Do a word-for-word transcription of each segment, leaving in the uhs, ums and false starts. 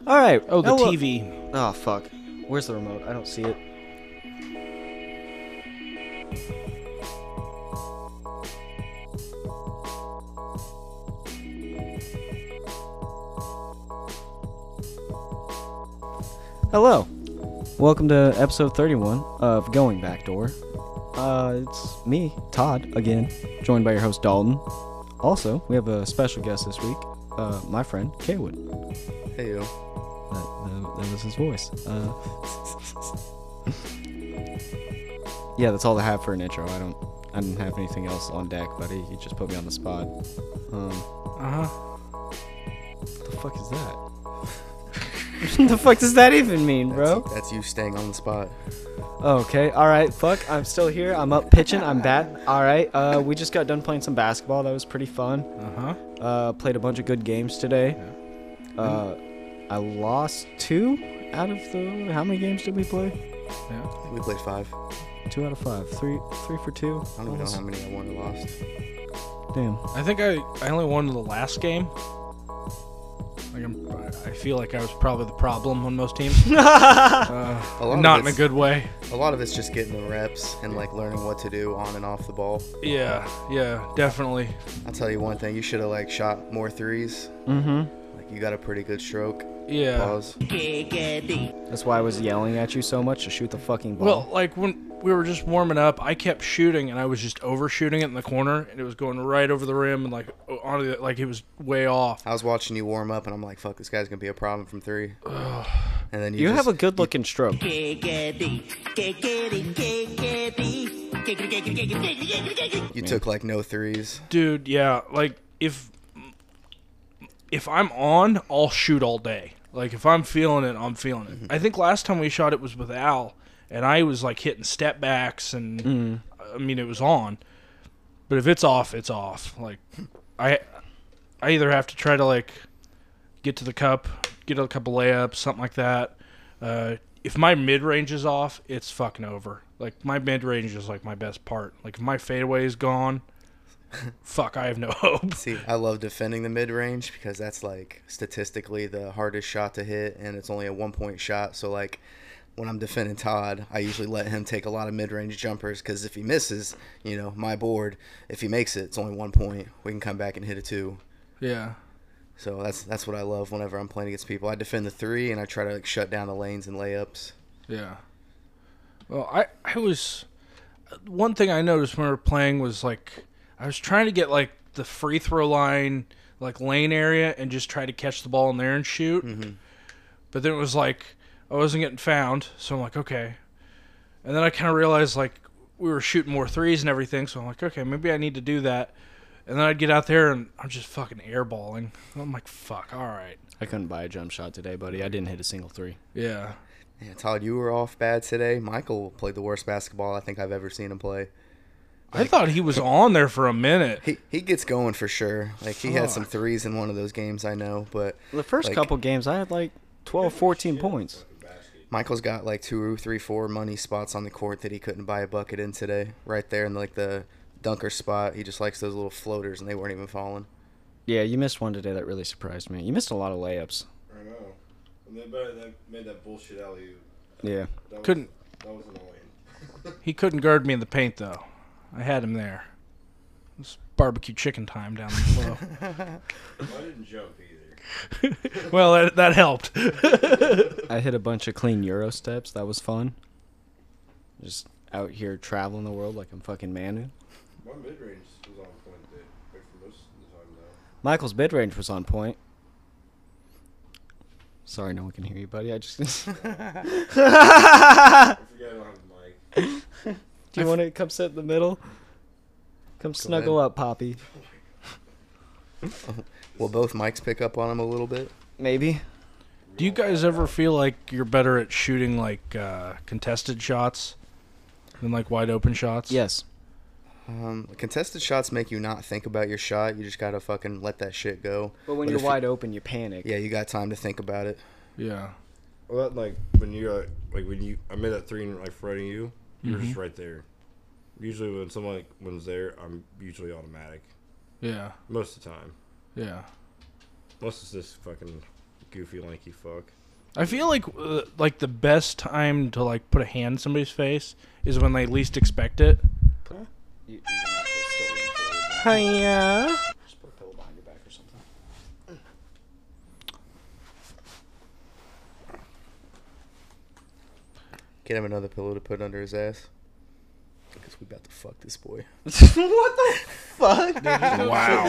All right. Oh, the Hello- T V. Oh, fuck. Where's the remote? I don't see it. Hello. Welcome to episode thirty-one of Going Backdoor. Uh, it's me, Todd, again, joined by your host, Dalton. Also, we have a special guest this week, uh, my friend, Kaywood. Hey, yo. That, that, that was his voice. Uh, yeah, that's all I have for an intro. I don't, I didn't have anything else on deck, buddy. You just put me on the spot. Um, Uh huh. what the fuck is that? What the fuck does that even mean, bro? That's, that's you staying on the spot. Okay, alright, fuck, I'm still here, I'm up pitching, I'm bat. Alright, uh, we just got done playing some basketball, that was pretty fun. Uh-huh. Uh, played a bunch of good games today. Uh, I lost two out of the, how many games did we play? Yeah. I think we played five. Two out of five, three, three for two. I don't even know how many I won or lost. Damn. I think I, I only won the last game. Like I'm, I feel like I was probably the problem on most teams. uh, A lot of not in a it's- good way. A lot of it's just getting the reps and like learning what to do on and off the ball. Yeah, yeah, definitely. I'll tell you one thing, you should have like shot more threes. Mm-hmm. Like you got a pretty good stroke. Yeah. Pause. That's why I was yelling at you so much to shoot the fucking ball. Well, like when we were just warming up, I kept shooting and I was just overshooting it in the corner, and it was going right over the rim and like onto the, like it was way off. I was watching you warm up and I'm like, fuck, this guy's gonna be a problem from three. And then you, you just, have a good looking stroke. you took like no threes. Dude, yeah, like if if I'm on, I'll shoot all day. Like if I'm feeling it, I'm feeling it. I think last time we shot it was with Al, and I was like hitting step backs, and Mm. I mean it was on. But if it's off, it's off. Like I I either have to try to like get to the cup, get a couple layups, something like that. Uh, if my mid range is off, it's fucking over. Like my mid range is like my best part. Like if my fadeaway is gone, fuck, I have no hope. See, I love defending the mid-range because that's like statistically the hardest shot to hit, and it's only a one-point shot. So like when I'm defending Todd, I usually let him take a lot of mid-range jumpers because if he misses, you know, my board. If he makes it, it's only one point. We can come back and hit a two. Yeah. So that's that's what I love whenever I'm playing against people. I defend the three and I try to like shut down the lanes and layups. Yeah. Well, I, I was... One thing I noticed when we were playing was, like, I was trying to get, like, the free throw line, like, lane area and just try to catch the ball in there and shoot. Mm-hmm. But then it was, like, I wasn't getting found, so I'm like, okay. And then I kind of realized, like, we were shooting more threes and everything, so I'm like, okay, maybe I need to do that. And then I'd get out there and I'm just fucking airballing. I'm like, fuck, all right. I couldn't buy a jump shot today, buddy. I didn't hit a single three. Yeah. Yeah, Todd, you were off bad today. Michael played the worst basketball I think I've ever seen him play. I thought he was on there for a minute. He he gets going for sure. Like he had some Fuck. threes in one of those games, I know, but The first Like- couple games, I had like twelve, fourteen points. Michael's got like two or three, four money spots on the court that he couldn't buy a bucket in today. Right there in like the dunker spot. He just likes those little floaters and they weren't even falling. Yeah, you missed one today that really surprised me. You missed a lot of layups. I know. And they better that made that bullshit alley. Yeah. That was, Couldn't That was annoying. he couldn't guard me in the paint though. I had him there. It was barbecue chicken time down below. I didn't jump either. Well, that, that helped. I hit a bunch of clean Euro steps. That was fun. Just out here traveling the world like I'm fucking Manu. My mid range was on point today, like for most of the time now. Michael's mid range was on point. Sorry, no one can hear you, buddy. I just. I forget I don't have the mic. Do you want to come sit in the middle? Come snuggle up, Poppy. Will both mics pick up on him a little bit? Maybe. Do you guys ever feel like you're better at shooting like uh, contested shots than like wide open shots? Yes. Um, contested shots make you not think about your shot. You just gotta fucking let that shit go. But when But you're if you- wide open, you panic. Yeah, you got time to think about it. Yeah. Well, that, like when you uh, like when you I made that three and like fronting you, you're just right there. Usually when someone like one's there, I'm usually automatic Yeah. most of the time. Yeah. Most of this fucking goofy, lanky fuck. I feel like uh, like the best time to like put a hand in somebody's face is when they least expect it. You, you're gonna have to still lean forward. Hiya. Just put a pillow behind your back or something. Get him another pillow to put under his ass. Because we about to fuck this boy. What the fuck? Wow.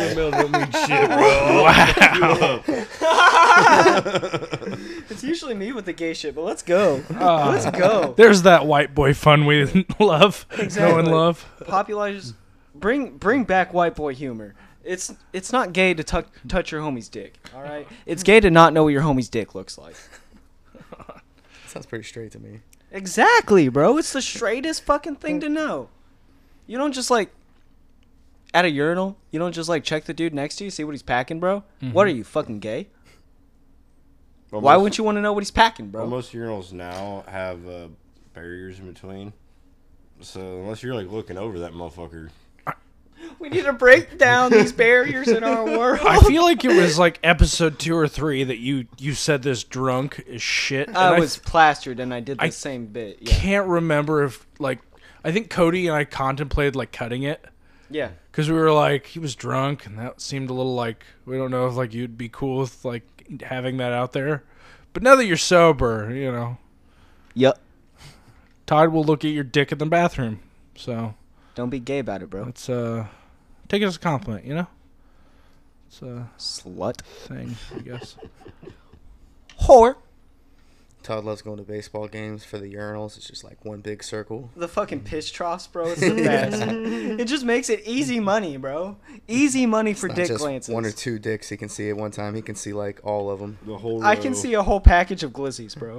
It's usually me with the gay shit, but let's go. Uh, Let's go. There's that white boy fun we love, know Exactly. and love. Popularize, bring bring back white boy humor. It's it's not gay to tuck, touch your homie's dick. All right. It's gay to not know what your homie's dick looks like. Sounds pretty straight to me. Exactly, bro. It's the straightest fucking thing to know. You don't just like at a urinal. You don't just like check the dude next to you, see what he's packing, bro. Mm-hmm. What are you, fucking gay? Well, Why most- wouldn't you want to know what he's packing, bro? Well, most urinals now have uh, barriers in between. So unless you're like looking over that motherfucker, We need to break down these barriers in our world. I feel like it was like episode two or three that you you said this drunk as shit. and I I was plastered and I did the I same bit. Yeah. can't remember if like I think Cody and I contemplated like cutting it Yeah. because we were like he was drunk and that seemed a little like we don't know if like you'd be cool with like having that out there. But now that you're sober, you know, Yup. Todd will look at your dick in the bathroom. So Don't be gay about it, bro. let's uh take it as a compliment, you know. It's a Slut. thing, I guess. Whore. Todd loves going to baseball games for the urinals. It's just like one big circle. The fucking piss troughs, bro. It's the best. It just makes it easy money, bro. Easy money for Not dick just glances. one or two dicks he can see at one time. He can see like all of them. the whole. I can row, see a whole package of glizzies, bro.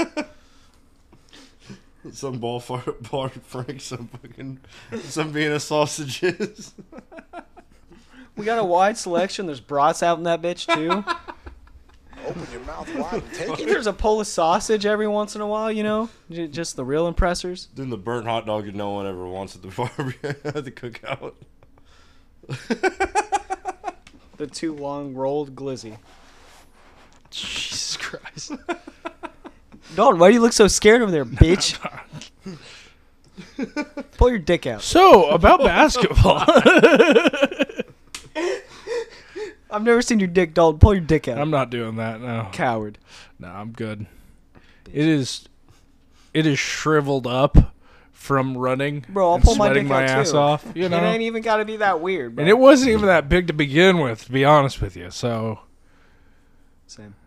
some ball fart, bar Frank, some fucking, some Vienna sausages. We got a wide selection. There's brats out in that bitch too. Open your mouth wide and take it. There's a Polish sausage every once in a while, you know, J- just the real impressors. Then the burnt hot dog that no one ever wants at the barbecue at the cookout. The two long rolled glizzy. Jesus Christ. Dalton, why do you look so scared over there, bitch? Pull your dick out. So, about basketball. I've never seen your dick, Dalton. Pull your dick out. I'm not doing that, no. Coward. No, I'm good. It is it is shriveled up from running Bro, I'll and pull my sweating dick my out ass too. off, you It know. ain't even got to be that weird, bro. And it wasn't even that big to begin with, to be honest with you. So, Same.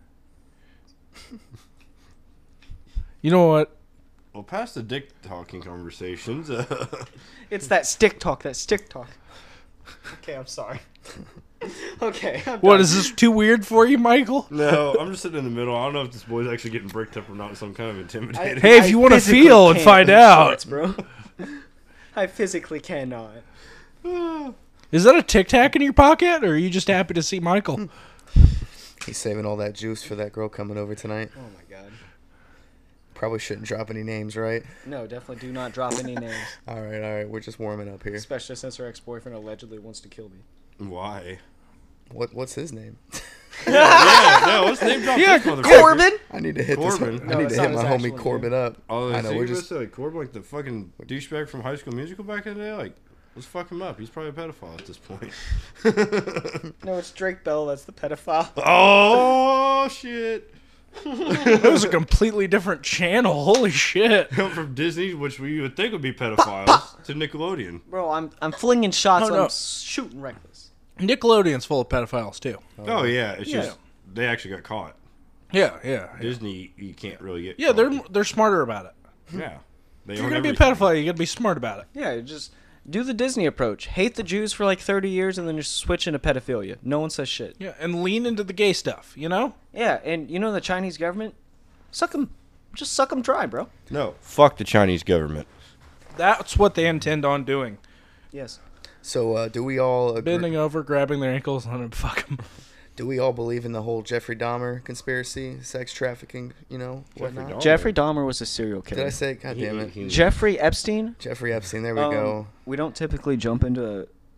you know what? Well, past the dick talking conversations, It's that stick talk, that stick talk. Okay, I'm sorry. Okay. I'm What done. is this too weird for you, Michael? no, I'm just sitting in the middle. I don't know if this boy's actually getting bricked up or not. So I'm kind of intimidated. Hey, if you wanna physically feel and can't find in out. shorts, bro. I physically cannot. Is that a Tic Tac in your pocket, or are you just happy to see Michael? He's saving all that juice for that girl coming over tonight. Oh my god. Probably shouldn't drop any names, right? No, definitely do not drop any names. All right, all right. We're just warming up here. Especially since her ex-boyfriend allegedly wants to kill me. Why? What What's his name? yeah, no, let's name drop Yeah, this motherfucker. Corbin? I need to hit Corbin. this. No, I need it's to not hit my his homie actual Corbin up. Oh, I know. We're just. say like Corbin, like the fucking douchebag from High School Musical back in the day. Like, let's fuck him up. He's probably a pedophile at this point. No, it's Drake Bell. That's the pedophile. oh shit! That was a completely different channel. Holy shit. From Disney, which we would think would be pedophiles, to Nickelodeon. Bro, I'm I'm flinging shots. Oh, I'm no. s- shooting reckless. Nickelodeon's full of pedophiles, too. Oh yeah, it's Yeah. just they actually got caught. Yeah, yeah. Yeah, Disney, you can't really get. yeah caught. they're they're smarter about it. yeah. They If you're own going to be a everything. pedophile, you got to be smart about it. Yeah, just do the Disney approach. Hate the Jews for like thirty years and then just switch into pedophilia. No one says shit. Yeah, and lean into the gay stuff, you know? Yeah, and you know the Chinese government? Suck them. Just suck them dry, bro. No, fuck the Chinese government. That's what they intend on doing. Yes. So, uh, do we all agree, Bending over, grabbing their ankles, and then fuck them. do we all believe in the whole Jeffrey Dahmer conspiracy, sex trafficking? You know, Jeffrey whatnot? Dahmer. Jeffrey Dahmer was a serial Did killer. I say? God He- damn it. he- Jeffrey Epstein? Jeffrey Epstein. There we Um, go. We don't typically jump into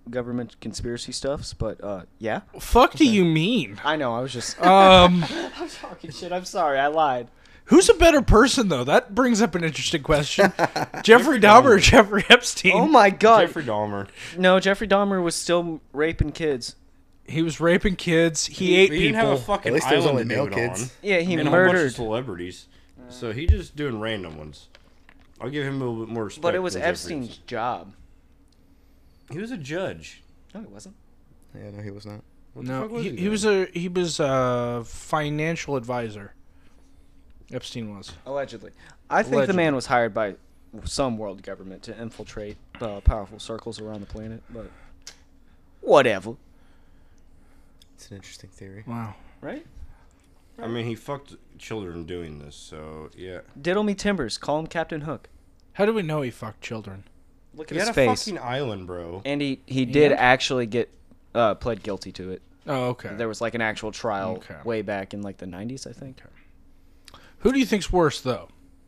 government conspiracy stuffs, but uh, yeah. Fuck do you mean? I know. I was just. Um, I'm talking shit. I'm sorry. I lied. who's a better person though? That brings up an interesting question. Jeffrey Dahmer or Jeffrey Epstein? Oh my god. Jeffrey Dahmer. No, Jeffrey Dahmer was still raping kids. He was raping kids. He, ate he people. didn't have a fucking At least there was island only to male do it kids. on. Yeah, he And a whole bunch of murdered. celebrities. So he just doing random ones. I'll give him a little bit more respect. But it was than Jeffrey Epstein's Epstein. job. He was a judge. No, it wasn't. Yeah, no, he was not. What the No, fuck was he, he he was a he was a financial advisor. Epstein was. Allegedly. I think the Allegedly. man was hired by some world government to infiltrate uh, powerful circles around the planet, but whatever. It's an interesting theory. Wow. Right? I mean, he fucked children doing this, so yeah. Diddle me timbers. Call him Captain Hook. How do we know he fucked children? Look at He his had a face. fucking island, bro. And he, he did Yeah. actually get uh, pled guilty to it. Oh, okay. There was like an actual trial Okay. way back in like the nineties, I think. Who do you think's worse though?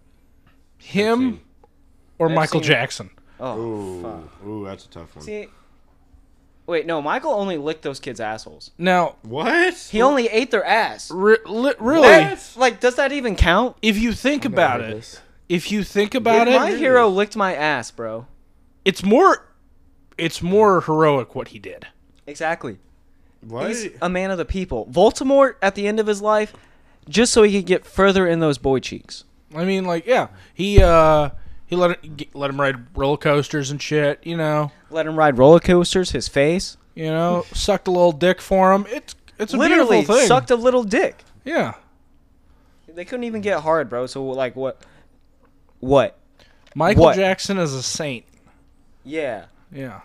Him Epstein. or Michael Epstein. Jackson? Oh, Ooh, fuck. ooh, that's a tough one. See, wait, no, Michael only licked those kids' assholes. Now, What? He only ate their ass. re- li- really, That- like, does that even count? if you think Never about heard it, this. if you think about If it, my hero licked my ass, bro. it's more, it's more heroic what he did. Exactly. What? He's a man of the people. Voldemort, at the end of his life, just so he could get further in those boy cheeks. I mean, like, yeah, he uh, he let it, let him ride roller coasters and shit. You know, Let him ride roller coasters, his face. you know, sucked a little dick for him. It's it's a Literally beautiful thing. sucked a little dick. Yeah, They couldn't even get hard, bro. So, like, what? What? Michael What? Jackson is a saint. Yeah. Yeah.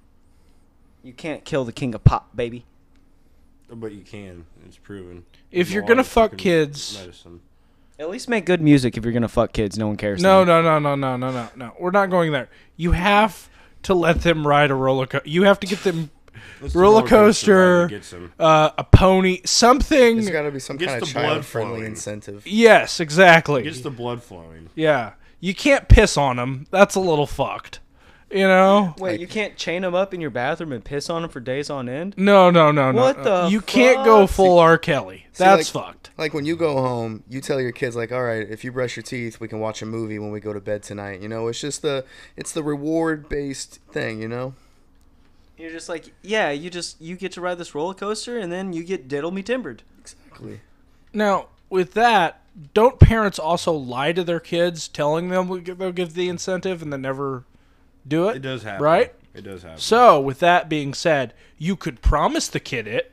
You can't kill the king of pop, baby. But you can. It's proven. If There's you're a gonna lot of fuck fucking kids- medicine. At least make good music if you're gonna fuck kids. No one cares. No, then. no, no, no, no, no, no, no. We're not going there. You have to let them ride a roller coaster. You have to get them It's the roller ride coaster, that gets him. uh, a pony, something. There's got to be some Gets kind of the blood child-friendly flowing. incentive. Yes, exactly. Gets the blood flowing. Yeah, you can't piss on them. That's a little fucked. You know? Wait, Like- you can't chain them up in your bathroom and piss on them for days on end? No, no, no, no. What no. the You can't go fuck? full R. Kelly. See, That's like- fucked. Like when you go home, you tell your kids like, "All right, if you brush your teeth, we can watch a movie when we go to bed tonight." You know, it's just the it's the reward-based thing, you know? You're just like, yeah, you just you get to ride this roller coaster and then you get diddle me timbered. Exactly. Now, with that, don't parents also lie to their kids, telling them they'll give the incentive and then never do it? It does happen. Right? It does happen. So, with that being said, you could promise the kid it.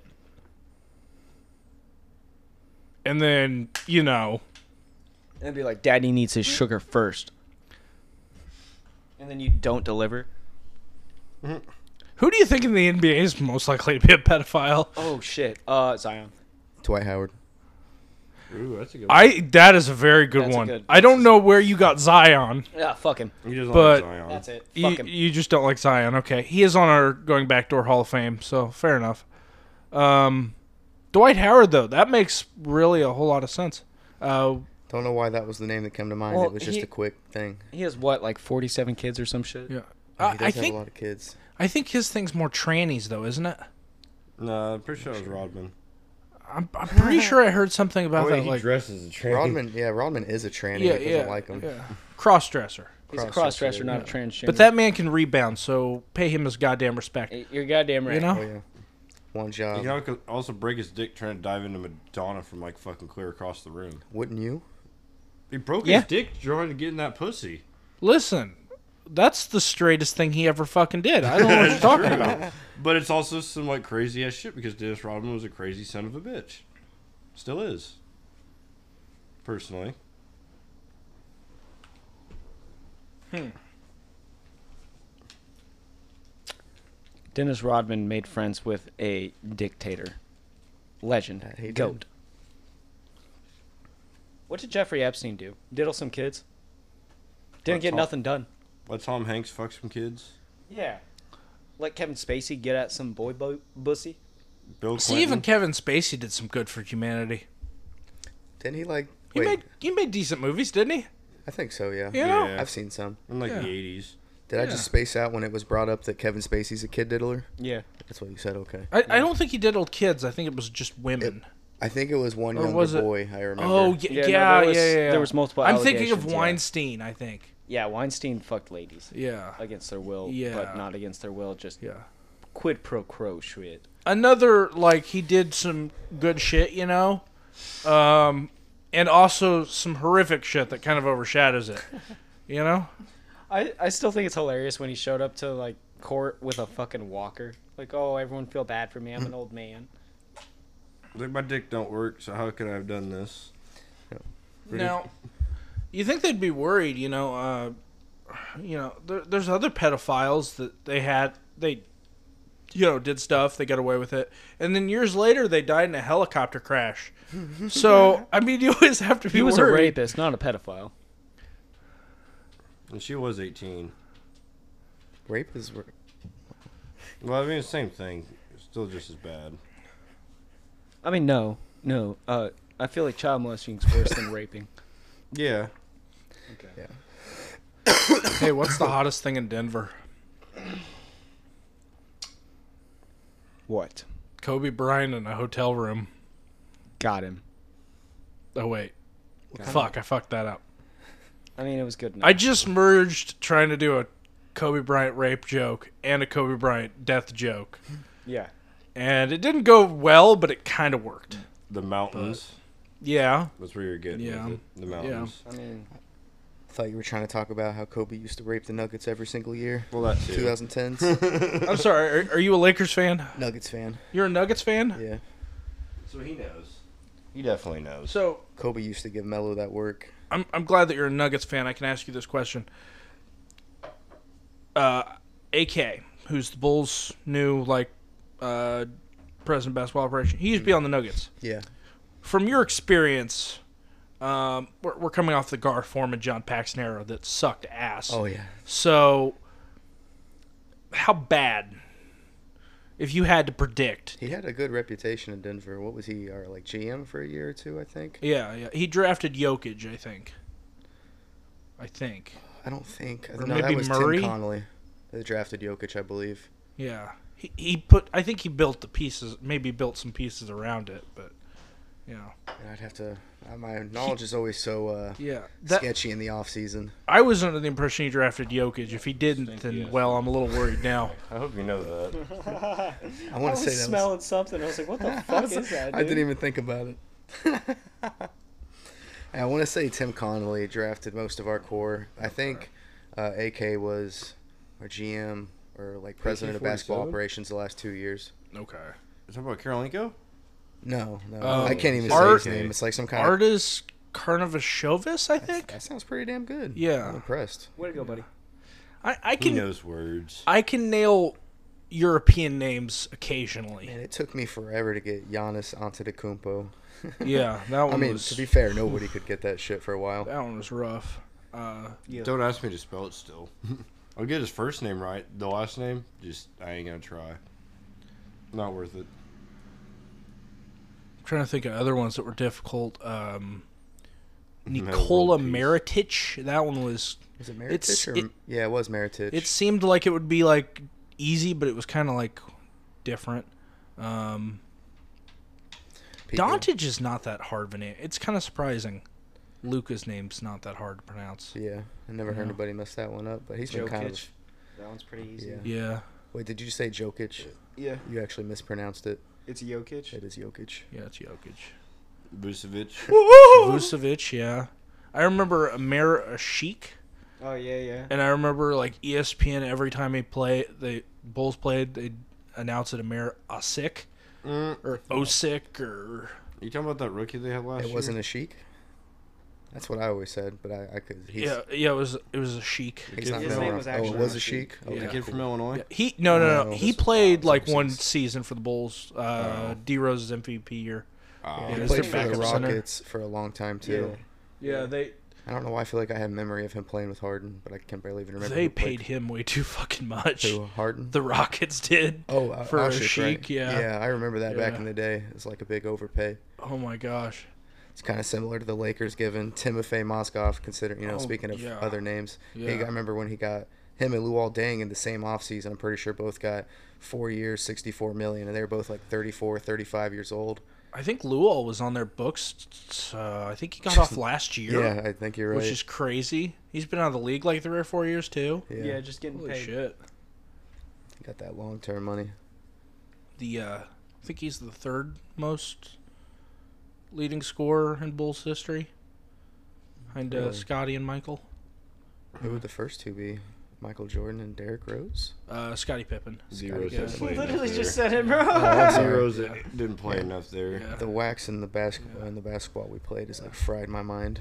And then, you know, And be like, Daddy needs his sugar first. And then you don't deliver. who do you think in the N B A is most likely to be a pedophile? Oh shit. Uh, Zion. Dwight Howard. Ooh, that's a good I that is a very good That's a one. good- I don't know where you got Zion. Yeah, fuck him. He doesn't but- like Zion. That's it. You, Fuck him. you just don't like Zion. Okay. He is on our going back door Hall of Fame, so fair enough. Um, Dwight Howard, though, that makes really a whole lot of sense. Uh, Don't know why that was the name that came to mind. Well, it was just he- a quick thing. He has what, like forty-seven kids or some shit? yeah. He I, does I have think a lot of kids. I think his thing's more trannies, though, isn't it? No, I'm pretty sure it was Rodman. I'm, I'm pretty sure I heard something about Oh, wait, that. he Like, dresses a train. Rodman, yeah, Rodman is a tranny. yeah, that doesn't yeah, like him. yeah. Cross-dresser. He's a Cross-dresser, cross-dresser, not a yeah. transgender. But that man can rebound, so pay him his goddamn respect. You're goddamn right. You know? Oh yeah, one job. He can al- also break his dick trying to dive into Madonna from like fucking clear across the room. Wouldn't you? He broke Yeah. his dick trying to get in that pussy. Listen, that's the straightest thing he ever fucking did. I don't know what you're talking about. But it's also some like crazy ass shit because Dennis Rodman was a crazy son of a bitch. Still is. Personally. Dennis Rodman made friends with a dictator. Legend. That he did. Goat. What did Jeffrey Epstein do? Diddle some kids? Didn't That's get all- nothing done. Let Tom Hanks fuck some kids. Yeah. Let Kevin Spacey get at some boy bo- bussy. Bill See, even Clinton. Kevin Spacey did some good for humanity. Didn't he like? He Wait, made he made decent movies, didn't he? I think so. Yeah. You know? Yeah. I've seen some. In like Yeah. the eighties. Did I Yeah. just space out when it was brought up that Kevin Spacey's a kid diddler? Yeah. That's what you said. Okay. I, I don't think he diddled kids. I think it was just women. I think it was one Or younger was it- boy. I remember. oh, yeah, Yeah, yeah, no, yeah, there was- yeah, yeah. there was multiple I'm thinking of allegations, yeah. Weinstein, I think. Yeah, Weinstein fucked ladies Yeah. against their will, Yeah. but not against their will, just Yeah. quid pro quo shit. Another, like, he did some good shit, you know? Um, and also some horrific shit that kind of overshadows it. You know? I, I still think it's hilarious when he showed up to, like, court with a fucking walker. Like, oh, everyone feel bad for me. I'm an old man. Like, my dick don't work, so how could I have done this? Now, you think they'd be worried, you know, uh, you know, there, there's other pedophiles that they had, they, you know, did stuff, they got away with it, and then years later they died in a helicopter crash. So, I mean, you always have to be He was worried. a rapist, not a pedophile. And she was eighteen. Rape is. Well, I mean, it's the same thing. It's still just as bad. I mean, no, no. Uh, I feel like child molesting is worse than raping. Yeah. Okay. Yeah. Hey, what's the hottest thing in Denver? What? Kobe Bryant in a hotel room. Got him. Oh, wait. Fuck, I fucked that up. I mean, it was good enough. I just merged trying to do a Kobe Bryant rape joke and a Kobe Bryant death joke. Yeah. And it didn't go well, but it kind of worked. The mountains. Yeah. That's where you're getting Yeah. with it. The mountains. I mean, I thought you were trying to talk about how Kobe used to rape the Nuggets every single year. Well, that too. twenty tens. I'm sorry, are, are you a Lakers fan? Nuggets fan. You're a Nuggets fan? Yeah. So he knows. He definitely knows. So Kobe used to give Melo that work. I'm I'm glad that you're a Nuggets fan. I can ask you this question. Uh, A K, who's the Bulls' new like uh, president of basketball operation, he used to be on the Nuggets. Yeah. From your experience, um, we're, we're coming off the Gar Forman John Paxson era that sucked ass. Oh yeah. So, how bad? If you had to predict. He had a good reputation in Denver. What was he? Our like G M for a year or two, I think. Yeah, yeah. He drafted Jokic, I think. I think. I don't think. Or no, maybe that was Murray? Tim Connolly. They drafted Jokic, I believe. Yeah. He he put I think he built the pieces, maybe built some pieces around it, but you know. And I'd have to. Uh, my knowledge is always so uh, Yeah. That, sketchy in the off season. I was under the impression he drafted Jokic. If he didn't, then well, I'm a little worried now. I hope you know that. I want to say that. smelling something. I was like, what the fuck was, is that, dude? I didn't even think about it. I want to say Tim Connolly drafted most of our core. I think uh, A K was our G M or like president of basketball forty-seven? operations the last two years. Okay. You talking about Karolinko? No, no, Oh, I can't even Art- say his name. It's like some kind Artis Karnavashovis, I of. think. That sounds pretty damn good. Yeah. I'm impressed. Way to go, buddy. I, I He can knows words. I can nail European names occasionally. Man, it took me forever to get Giannis Antetokounmpo. Yeah, that one I mean, was to be fair, nobody could get that shit for a while. that one was rough. Uh, Don't ask me to spell it still. I'll get his first name right. The last name, just, I ain't gonna try. Not worth it. I'm trying to think of other ones that were difficult. Um, Metal Nikola World Peace. Mirotic, that one was. Was it It's- Meritage? Or, it- yeah, it was Meritage. It seemed like it would be like easy, but it was kind of like different. Um, People- Doncic is not that hard of a name. It's kind of surprising. Luca's name's not that hard to pronounce. Yeah, I never heard Yeah. anybody mess that one up, but he's been kind of. Jokic. That one's pretty easy. Yeah. Yeah, Wait, did you say Jokic? Yeah. You actually mispronounced it. It's Jokic. It is Jokic. yeah, it's Jokic. Vucevic. Vucevic, yeah. I remember Amir Ashik, Oh, yeah, yeah. and I remember like E S P N every time he played, the Bulls played, they'd announce it Amir Asik Mm. or Osik or You talking about that rookie they had last It year? wasn't a Sheik. That's what I always said, but I, I could. He's, yeah, yeah. It was it was a Sheik. He's not His from- name was Oh, actually it was not a Sheik. Sheik. Yeah. Okay, The kid from Illinois? Yeah, he no no no. No, He this- played oh, like this one is- season for the Bulls. Uh, Oh. D Rose's M V P year. Oh. Yeah, Yeah, he he's played their for the backup center. Rockets for a long time too. Yeah, they I don't know why I feel like I have memory of him playing with Harden, but I can barely even remember. they who played paid him way too fucking much. to Harden. The Rockets did. Oh, uh, for Asik, Sheik, right? yeah. Yeah, I remember that back Yeah. in the day. It's like a big overpay. Oh my gosh. It's kind of similar to the Lakers giving Timofey Mozgov, considering, you know, Oh, speaking of yeah. other names. He Yeah. got, I remember when he got him and Luol Deng in the same offseason. I'm pretty sure both got four years, sixty-four million, and they were both like thirty-four, thirty-five years old. I think Luol was on their books. Uh, I think he got off last year. Yeah, I think you're right. Which is crazy. He's been out of the league like three or four years too. yeah. Yeah, just getting Holy paid. shit. Got that long-term money. The uh, I think he's the third most leading scorer in Bulls history, behind uh, Really? Scotty and Michael. Who would the first two be? Michael Jordan and Derrick Rose? Uh, Scotty Pippen. Zeros yeah. didn't play enough Literally there. just said it, bro. Oh, I'm sorry. Zeros didn't play enough there. Yeah. The wax in the basketball in the basketball we played is like fried my mind.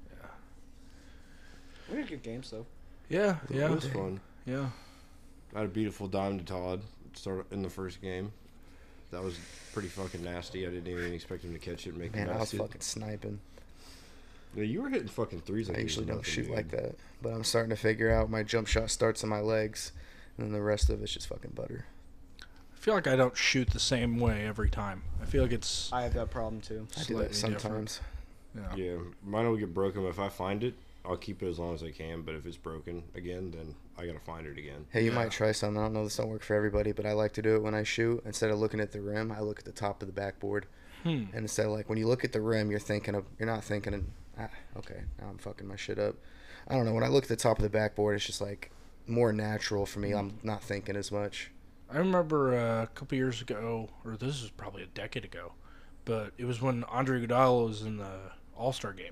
We had good games though. Yeah, It yeah, was fun. yeah. I had a beautiful dime to Todd start in the first game. That was pretty fucking nasty. I didn't even expect him to catch it and make Man, a I was basket. fucking sniping. Yeah, you were hitting fucking threes. Like I it was usually don't nothing, shoot dude. like that, but I'm starting to figure out my jump shot starts in my legs, and then the rest of it's just fucking butter. I feel like I don't shoot the same way every time. I feel like it's I have that problem too. I do slightly that sometimes. different. Yeah. Yeah, mine will get broken. But if I find it, I'll keep it as long as I can. But if it's broken again, then I gotta find it again. Hey, you Yeah. might try something. I don't know this don't work for everybody, but I like to do it when I shoot. Instead of looking at the rim, I look at the top of the backboard. Hmm. And instead of like when you look at the rim, you're thinking of you're not thinking of ah, okay, now I'm fucking my shit up. I don't know. When I look at the top of the backboard, it's just like more natural for me. I'm not thinking as much. I remember uh, a couple years ago, or this is probably a decade ago, but it was when Andre Iguodala was in the All-Star game,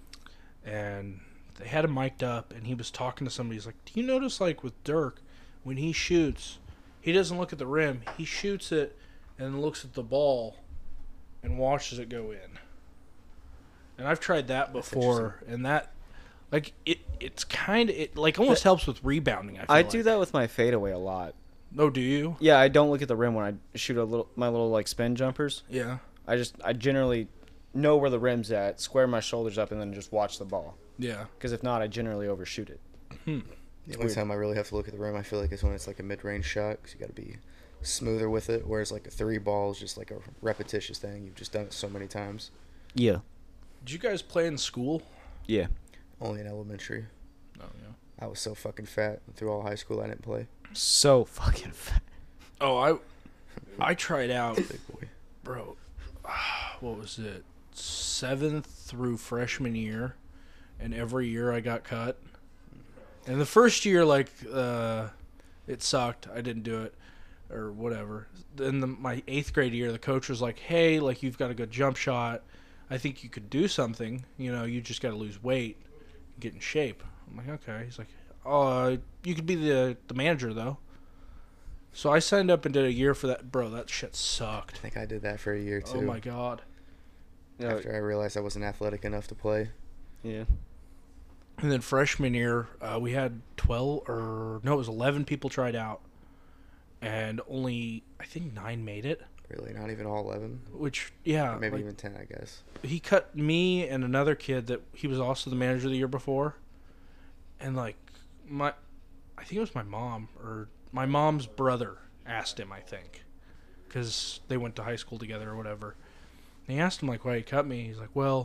and they had him mic'd up, and he was talking to somebody. He's like, "Do you notice, like with Dirk, when he shoots, he doesn't look at the rim. He shoots it and looks at the ball, and watches it go in." And I've tried that That's before, and that, like, it it's kind of it like almost helps with rebounding. I, feel I do like. that with my fadeaway a lot. Oh, do you? Yeah, I don't look at the rim when I shoot a little my little like spin jumpers. Yeah. I just I generally know where the rim's at, square my shoulders up, and then just watch the ball. Yeah. Because if not, I generally overshoot it. The only weird. time I really have to look at the rim, I feel like, is when it's like a mid-range shot, because you got to be smoother with it. Whereas like a three ball is just like a repetitious thing. You've just done it so many times. Yeah. Did you guys play in school? Yeah. Only in elementary. Oh yeah. I was so fucking fat. Through all high school, I didn't play. So fucking fat. Oh, I I tried out, Big boy. bro. What was it? Seventh through freshman year, and every year I got cut. And the first year, like, uh, it sucked. I didn't do it, or whatever. Then the, my eighth grade year, the coach was like, "Hey, like, you've got a good jump shot. I think you could do something. You know, you just got to lose weight, get in shape." I'm like, "Okay." He's like, "Uh, you could be the the manager though." So I signed up and did a year for that. Bro, that shit I sucked. think I did that for a year too. Oh my god. Yeah. After I realized I wasn't athletic enough to play. Yeah. And then freshman year, uh, we had twelve or no, it was eleven people tried out, and only I think nine made it. Really, not even all eleven. Which yeah, Or maybe like, even ten, I guess. he cut me and another kid that he was also the manager the year before, and like my, I think it was my mom or my mom's brother asked him, I think, because they went to high school together or whatever. And he asked him like why he cut me. He's like, well,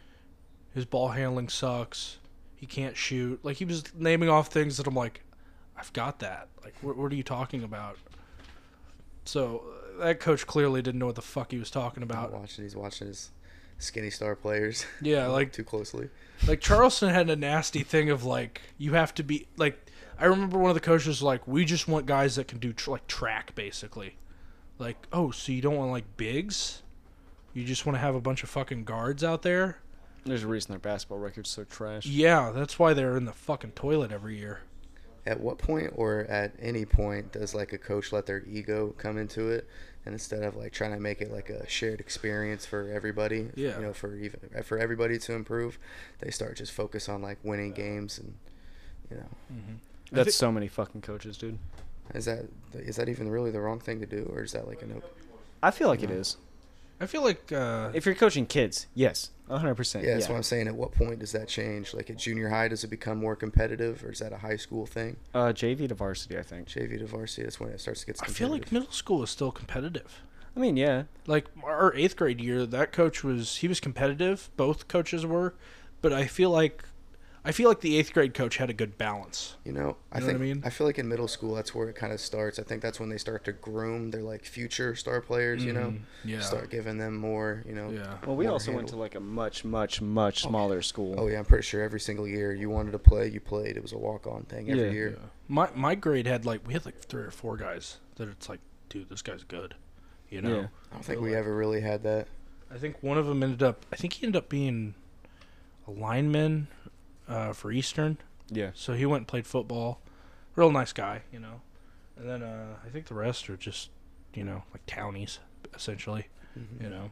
his ball handling sucks. He can't shoot. Like he was naming off things that I'm like, I've got that. Like what, what are you talking about? So uh, that coach clearly didn't know what the fuck he was talking Not about. watching. He's watching his skinny star players. Yeah, like too closely. like Charleston had a nasty thing of like you have to be like I remember one of the coaches was like we just want guys that can do tr- like track basically. Like, oh, so you don't want like bigs? You just want to have a bunch of fucking guards out there? There's a reason their basketball record's so trash. Yeah, that's why they're in the fucking toilet every year. At what point or at any point does like a coach let their ego come into it, and instead of like trying to make it like a shared experience for everybody, Yeah. you know, for even for everybody to improve, they start just focus on like winning games and you know, Mm-hmm. That's thi- so many fucking coaches, dude. is that is that even really the wrong thing to do, or is that like a no? I feel like it is. I feel like uh, If you're coaching kids, yes, one hundred percent. Yeah, that's what I'm saying. At what point does that change? Like at junior high, does it become more competitive, or is that a high school thing? Uh, J V to varsity, I think. J V to varsity, that's when it starts to get I competitive. feel like middle school is still competitive. I mean, yeah. Like our eighth grade year, that coach was he was competitive. Both coaches were, but I feel like I feel like the eighth grade coach had a good balance. You know, I You know what think I mean? I feel like in middle school that's where it kind of starts. I think that's when they start to groom their like future star players. You know, Mhm. Yeah. start giving them more. You know, Yeah. Well, we more also went to handle. like a much, much, much smaller school. Oh yeah, I'm pretty sure every single year you wanted to play, you played. It was a walk-on thing every Yeah. year. Yeah. My my grade had like we had like three or four guys that it's like, dude, this guy's good. You know. Yeah. I don't think we ever really had that. I think one of them ended up. I think he ended up being a lineman uh, for Eastern. Yeah. So he went and played football. Real nice guy, you know. And then uh, I think the rest are just, you know, like townies, essentially. Mm-hmm. You know.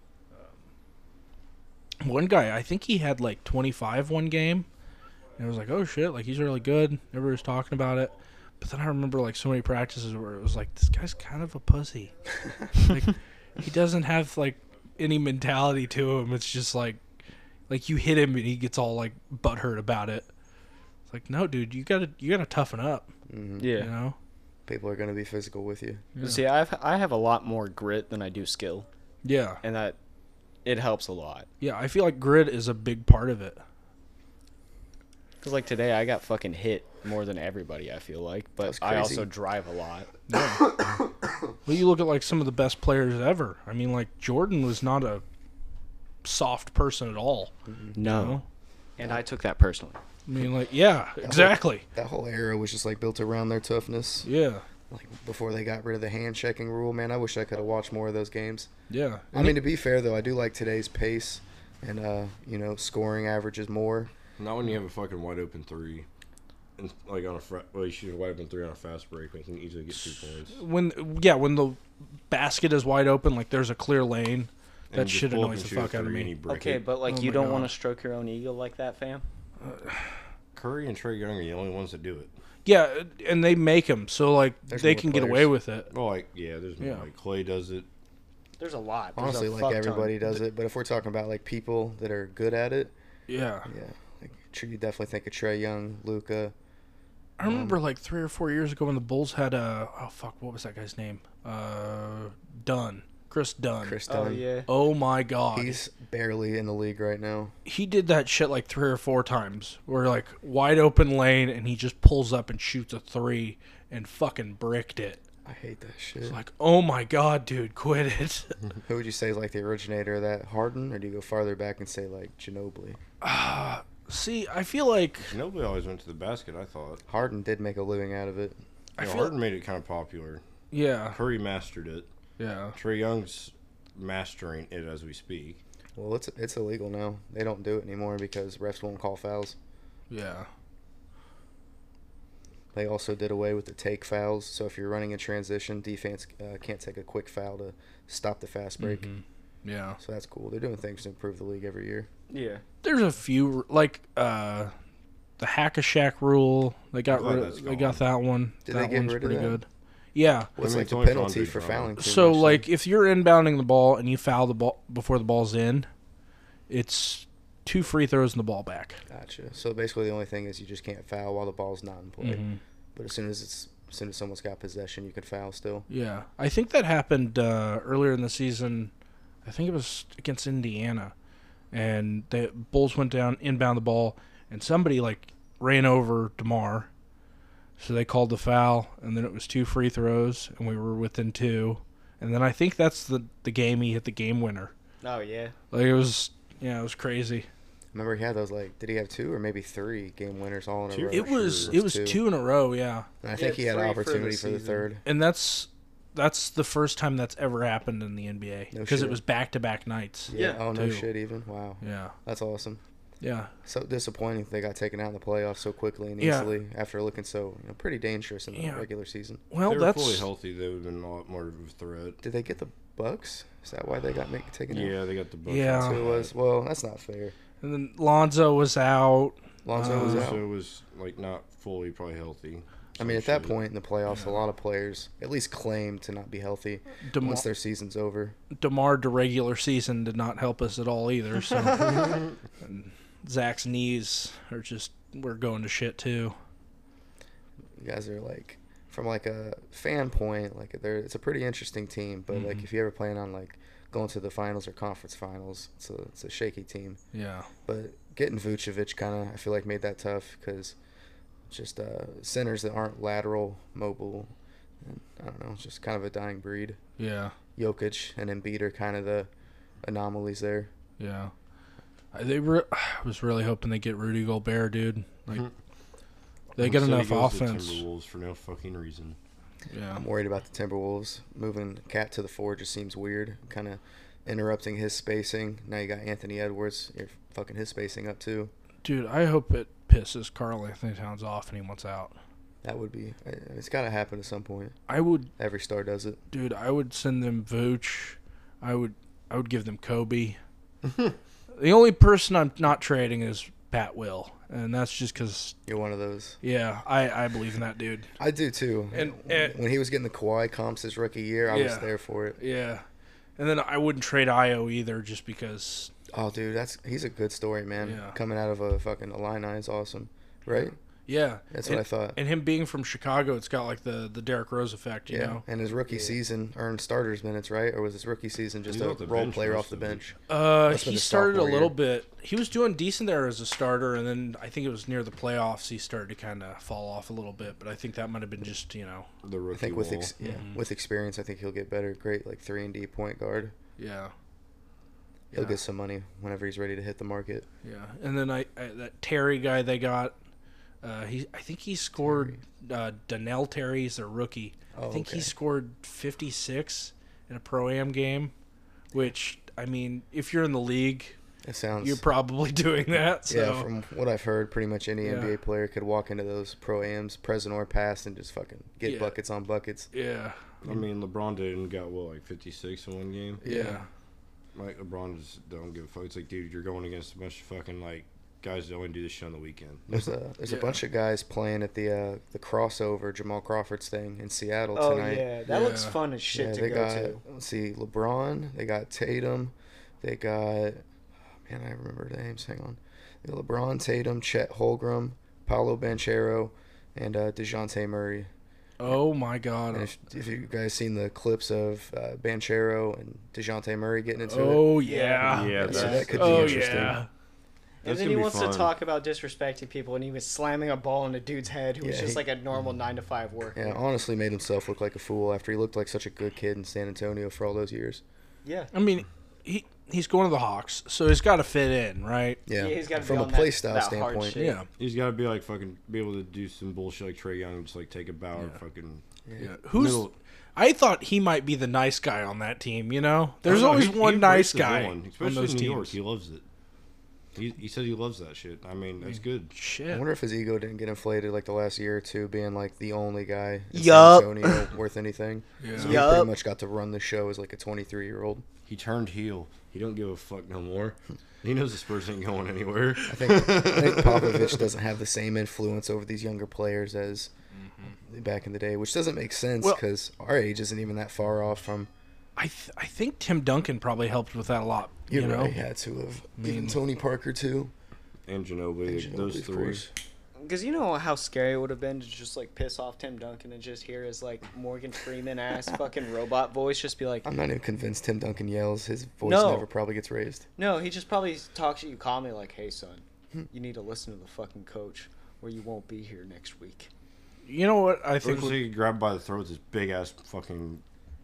Um, one guy, I think he had like twenty-five one game. And it was like, oh shit, like he's really good. Everybody was talking about it. But then I remember like so many practices where it was like, this guy's kind of a pussy. Like he doesn't have like any mentality to him. It's just like, like you hit him and he gets all like butthurt about it. It's like, no, dude, you gotta you gotta toughen up. hmm Yeah. You know. People are gonna be physical with you. Yeah. See, I've I have a lot more grit than I do skill, Yeah. and that it helps a lot. Yeah. I feel like grit is a big part of it. Cause like today, I got fucking hit more than everybody. I feel like, but That's I crazy. also drive a lot. Yeah. Well, you look at like some of the best players ever. I mean, like Jordan was not a soft person at all. No, You know? and I took that personally. I mean, like, yeah, exactly. That whole era was just like built around their toughness. Yeah. Like before they got rid of the hand checking rule, man, I wish I could have watched more of those games. Yeah. I mean, to be fair though, I do like today's pace and uh, you know, scoring averages more. Not when you have a fucking wide open three. And like on a fr- well, you shoot a wide open three on a fast break, and you can easily get two points. when yeah, when the basket is wide open, like there's a clear lane. And That you just shit pull up annoys and the shoot a fuck out of three me. and you brick Okay, it. but like Oh you my don't want to God. stroke your own ego like that, fam. Curry and Trae Young are the only ones that do it. Yeah, and they make them so like There's they more can get players. away with it. Well, like yeah, there's more. Yeah. Like Clay does it. There's a lot. There's Honestly, a like fuck ton. everybody does it. But if we're talking about like people that are good at it, Yeah. yeah, like Tr- you definitely think of Trae Young, Luca. I remember like three or four years ago when the Bulls had a oh fuck, what was that guy's name? Uh, Dunn, Chris Dunn. Chris Oh Dunn. yeah. Oh my god, He's barely in the league right now. he did that shit like three or four times. Where like wide open lane and he just pulls up and shoots a three and fucking bricked it. I hate that shit. It's like, oh my god, dude, quit it. Who would you say is like the originator of that? Harden, or do you go farther back and say like Ginobili? See, I feel like Ginobili always went to the basket. I thought. Harden did make a living out of it. I You know, feel Harden made it kind of popular. yeah, Curry mastered it. yeah. Trae Young's mastering it as we speak. Well, it's it's illegal now. They don't do it anymore because refs won't call fouls. Yeah. They also did away with the take fouls. So if you're running in transition, defense uh, can't take a quick foul to stop the fast break. Mhm. Yeah. So that's cool. They're doing things to improve the league every year. Yeah. There's a few like uh the hack a shack rule. They got glad rid that's they got that one. Did that they get one's rid of pretty that? good. Yeah. What's mean, like it's the only for penalty Andre for Drummond. fouling? too So much, like if you're inbounding the ball and you foul the ball before the ball's in, it's two free throws and the ball back. Gotcha. So basically, the only thing is you just can't foul while the ball's not in play. Mhm. But as soon as it's as soon as someone's got possession, you can foul still. Yeah. I think that happened uh, earlier in the season. I think it was against Indiana. And the Bulls went down, inbound the ball, and somebody like ran over DeMar. So they called the foul, and then it was two free throws, and we were within two. And then I think that's the the game he hit the game winner. Oh yeah. Like it was, yeah, it was crazy. Remember, he had those like did he have two or maybe three game winners all in a Two. row? It was Sure, it was two in a row, yeah. And I He think had he had an three for the opportunity for the, season. third. And that's that's the first time that's ever happened in the N B A No because it shit. was back to back nights. Yeah. Yeah, Oh no two. shit. Even wow. Yeah, That's awesome. yeah. So disappointing that they got taken out in the playoffs so quickly and Yeah. easily after looking so you know, pretty dangerous in the Yeah. regular season. Well, if they were that's fully healthy, they would have been a lot more of a threat. Did they get the Bucks? Is that why they got make, taken out? Yeah, they got the Bucks. Yeah. That's who it was. Well, that's not fair. and then Lonzo was out. Lonzo Uh, was out. So it was like not fully probably healthy. I mean, at that Shit. point in the playoffs, Yeah. a lot of players at least claim to not be healthy DeMar, once their season's over. DeMar to regular season did not help us at all either. So and Zach's knees are just we're going to shit too. You guys are like, from like a fan point, like they're it's a pretty interesting team. But like, Mhm. if you ever plan on like going to the finals or conference finals. It's a it's a shaky team. Yeah. But getting Vucevic kind of I feel like made that tough because just uh, centers that aren't lateral, mobile. And, I don't know. It's just kind of a dying breed. Yeah. Jokic and Embiid are kind of the anomalies there. Yeah. I, they re- I was really hoping they get Rudy Gobert, dude. Like, Mhm. they get Instead, enough he goes to offense. Timberwolves for no fucking reason. Yeah. I'm worried about the Timberwolves. Moving Cat to the four just seems weird. Kind of interrupting his spacing. Now you got Anthony Edwards. You're fucking his spacing up too. Dude, I hope it pisses Karl Anthony Towns off and he wants out. That would be. It's got to happen at some point. I would, Every star does it. dude. I would send them Vooch. I would, I would give them Kobe. The only person I'm not trading is Pat Will, and that's just because, You're one of those. yeah, I, I believe in that dude. I do too. And- and- when he was getting the Kawhi comps his rookie year, I was Yeah. there for it. Yeah, and then I wouldn't trade Io either, just because. Oh, dude, that's he's a good story, man. Yeah. Coming out of a fucking Illini is awesome, right? Yeah, That's and, what I thought. And him being from Chicago, it's got like the the Derrick Rose effect, you Yeah, know. and his rookie Yeah. season earned starters minutes, right? Or was his rookie season just He's a off the role bench player most off the of it. bench? Uh, That's been he his started a sophomore little year. bit. He was doing decent there as a starter, and then I think it was near the playoffs he started to kind of fall off a little bit. But I think that might have been just you know, The rookie I think with wall. ex- yeah, Mhm. with experience, I think he'll get better. Great, like three and D point guard. yeah, He'll Yeah. get some money whenever he's ready to hit the market. yeah. And then I, I that Terry guy they got, uh, he I think he scored. Uh, Donnell Terry's a rookie. Oh, I think okay. he scored fifty-six in a pro-am game, which I mean, if you're in the league, It sounds. you're probably doing that. So. Yeah, from what I've heard, pretty much any Yeah. N B A player could walk into those pro ams, present or past, and just fucking get Yeah. buckets on buckets. yeah, I mean, LeBron did and got what, like fifty-six in one game. yeah, Like LeBron just don't give a fuck. It's like, dude, you're going against a bunch of fucking like guys that only do this shit on the weekend. There's a there's Yeah. a bunch of guys playing at the uh, the crossover Jamal Crawford's thing in Seattle Oh tonight. yeah, that looks Yeah. fun as shit Yeah, to they go got to. let's see, LeBron, they got Tatum, they got oh, man, I remember the names. Hang on, they got LeBron, Tatum, Chet Holmgren, Paolo Banchero, and uh, Dejounte Murray. Oh my God. And if, if you guys seen the clips of uh, Banchero and Dejounte Murray getting into it, Oh yeah. Yeah, so that's- that could be Oh interesting. yeah. And That's then gonna he be wants fun. to talk about disrespecting people, and he was slamming a ball in a dude's head who was Yeah, just he- like a normal nine to five worker. Yeah, honestly, made himself look like a fool after he looked like such a good kid in San Antonio for all those years. Yeah. I mean, he he's going to the Hawks, so he's got to fit in, right? Yeah, Yeah, he's gotta be from a on that- play style that hard standpoint. shit. Yeah. He's got to be like fucking be able to do some bullshit like Trey Young, just like take a bow and Yeah. fucking. Yeah. Who's? Middle- I thought he might be the nice guy on that team. You know, there's I don't know, always he- one he nice embraces guy villain, on especially those in New York. teams. He loves it. He he said he loves that shit. I mean, that's good. I Shit. wonder if his ego didn't get inflated like the last year or two, being like the only guy in Yup. San Antonio worth anything. Yeah. So he Yup. pretty much got to run the show as like a twenty-three year old. He turned heel. He don't give a fuck no more. He knows the Spurs ain't going anywhere. I think I think Popovich doesn't have the same influence over these younger players as back in the day, which doesn't make sense Well- because our age isn't even that far off from. I th- I think Tim Duncan probably helped with that a lot. You're you know. right, had to have. I Even mean- Tony Parker too. And Ginobili, And like, Ginobili, those of three. course. Because you know how scary it would have been to just like piss off Tim Duncan and just hear his like Morgan Freeman ass fucking robot voice just be like, I'm not even convinced Tim Duncan yells. His voice No. never probably gets raised. no, he just probably talks to you calmly like, hey son, you need to listen to the fucking coach or you won't be here next week. You know what I Or think? just would- he grabbed by the throat with his big ass fucking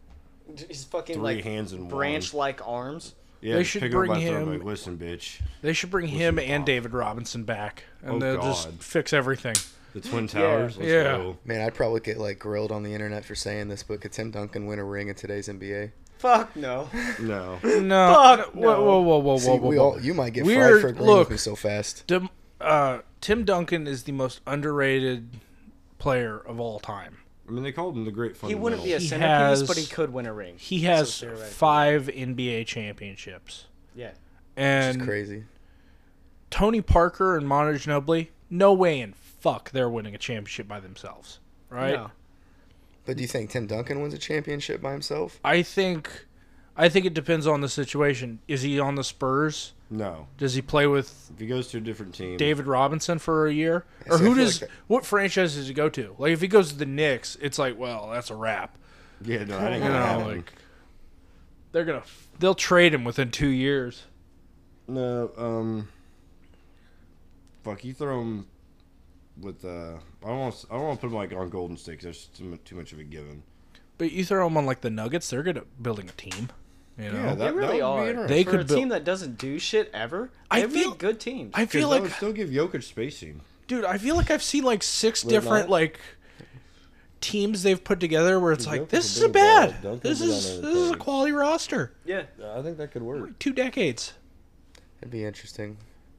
His fucking three like hands in branch like arms. yeah. They just should pick him up by bring the throat and him- be Like, listen, bitch. They should bring Listen, him and Pop. David Robinson back, and Oh, they'll just God. fix everything. The Twin Towers. Let's Yeah. go. Man, I'd probably get like grilled on the internet for saying this, but could Tim Duncan win a ring in today's N B A? Fuck no. No. No. Fuck Whoa, no. whoa, whoa, whoa, See, whoa, whoa, we whoa. all you might get We're- fried for agreeing look. with me so fast. Tim, uh, Tim Duncan is the most underrated player of all time. I mean, they called him the great He fundamental. wouldn't be a He centerpiece, has- but he could win a ring. He has So theoretically. five N B A championships, Yeah. Which and is crazy. Tony Parker and Manu Ginobili, no way in fuck they're winning a championship by themselves, right? No. But do you think Tim Duncan wins a championship by himself? I think, I think it depends on the situation. Is he on the Spurs? No. Does he play with If he goes to a different team. David Robinson for a year? Yeah, Or see, I who feel does like that- what franchise does he go to? Like if he goes to the Knicks, it's like, well, that's a wrap. Yeah, no, I ain't You gonna know, happen. like they're gonna they'll trade him within two years. No, um, fuck, you throw him with. Uh, I don't want. I don't want to put him like on Golden State 'cause that's too much, too much of a given. But you throw him on like the Nuggets, they're good at building a team. You know, Yeah, that, They that really would are. Be interesting. They For could a build- team that doesn't do shit ever, I they feel- make good teams. I feel that like, would still give Jokic spacing. dude, I feel like I've seen like six Would it different not? like teams they've put together where it's Dude, like Jokic's this a isn't big ball. bad. Duncan's This been is on this is a everything. quality roster. Yeah. I think that could work. Two decades. It'd be interesting.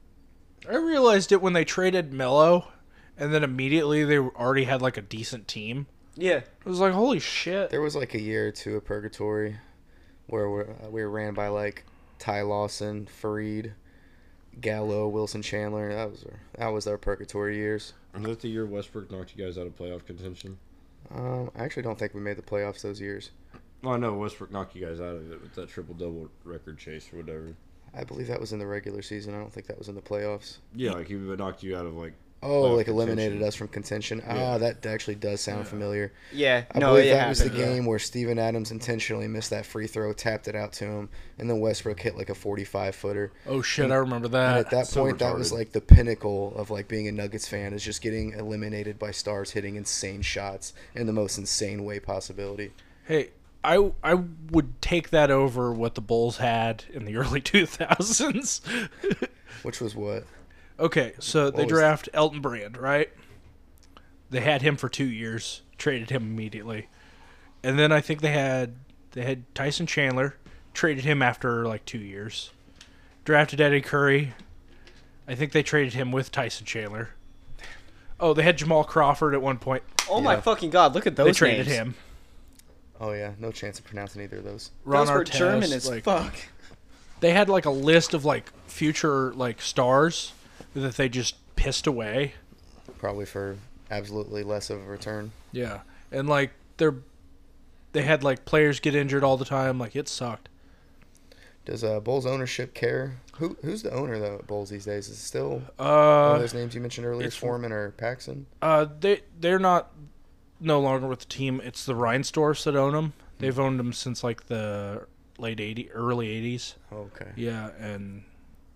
I realized it when they traded Melo, and then immediately they already had like a decent team. Yeah. It was like holy shit. There was like a year or two of purgatory where we're, uh, we were ran by like Ty Lawson, Fareed, Gallo, Wilson Chandler. That was our, that was our purgatory years. Is that the year Westbrook knocked you guys out of playoff contention? Um, I actually don't think we made the playoffs those years. Well, I know Westbrook knocked you guys out of it with that triple double record chase or whatever. I believe that was in the regular season. I don't think that was in the playoffs. Yeah, like he knocked you out of like. Oh, playoff like eliminated contention. us from contention. Ah, Yeah. that actually does sound familiar. Yeah. I no, believe it that was the happened. game where Steven Adams intentionally missed that free throw, tapped it out to him, and then Westbrook hit like a forty-five footer. Oh shit, I remember And that. at that so point, that was retarded. like the pinnacle of like being a Nuggets fan, is just getting eliminated by stars hitting insane shots in the most insane way possibility. Hey, I I would take that over what the Bulls had in the early two thousands. Which was what? Okay, so they was- draft Elton Brand, right? They had him for two years, traded him immediately, and then I think they had they had Tyson Chandler, traded him after like two years, drafted Eddie Curry. I think they traded him with Tyson Chandler. Oh, they had Jamal Crawford at one point. Oh my Yeah. fucking god! Look at those They traded names. him. Oh yeah, no chance of pronouncing either of those. Ron Those were Artest, German as like, fuck. They had like a list of like future like stars that they just pissed away. Probably for absolutely less of a return. Yeah, and like they're they had like players get injured all the time. Like it sucked. Does uh, Bulls ownership care? Who who's the owner though at Bulls these days? Is it still one of Uh, those names you mentioned earlier, it's- Foreman or Paxson? uh, they they're not no longer with the team. It's the Reinsdorfs that own them. They've owned them since like the late eighties, early eighties. Okay. Yeah, and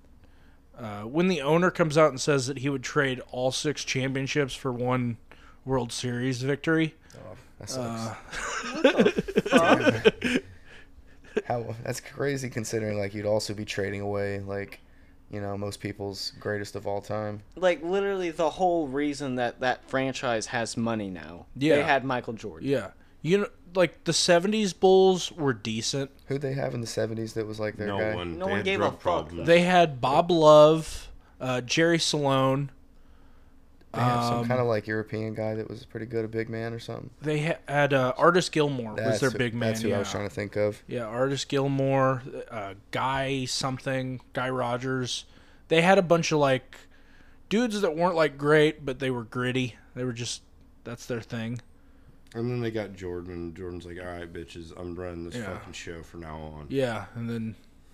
uh, when the owner comes out and says that he would trade all six championships for one World Series victory, Oh, that sucks. uh, How that's crazy considering like you'd also be trading away like, you know, most people's greatest of all time. Like literally the whole reason that that franchise has money now. Yeah. They had Michael Jordan. yeah, you know, like the seventies Bulls were decent. Who'd they have in the seventies that was like their No guy? one. No they one had gave drug a fuck. problems. They had Bob Love, uh, Jerry Salone. They have some Um, kind of like European guy that was pretty good, a big man or something. They ha- had uh, Artis Gilmore was That's their who- big man. That's who yeah. I was trying to think of. Yeah, Artis Gilmore, uh, Guy something, Guy Rogers. They had a bunch of like dudes that weren't like great, but they were gritty. They were just that's their thing. And then they got Jordan, and Jordan's like, "All right, bitches, I'm running this Yeah. fucking show from now on." Yeah, and then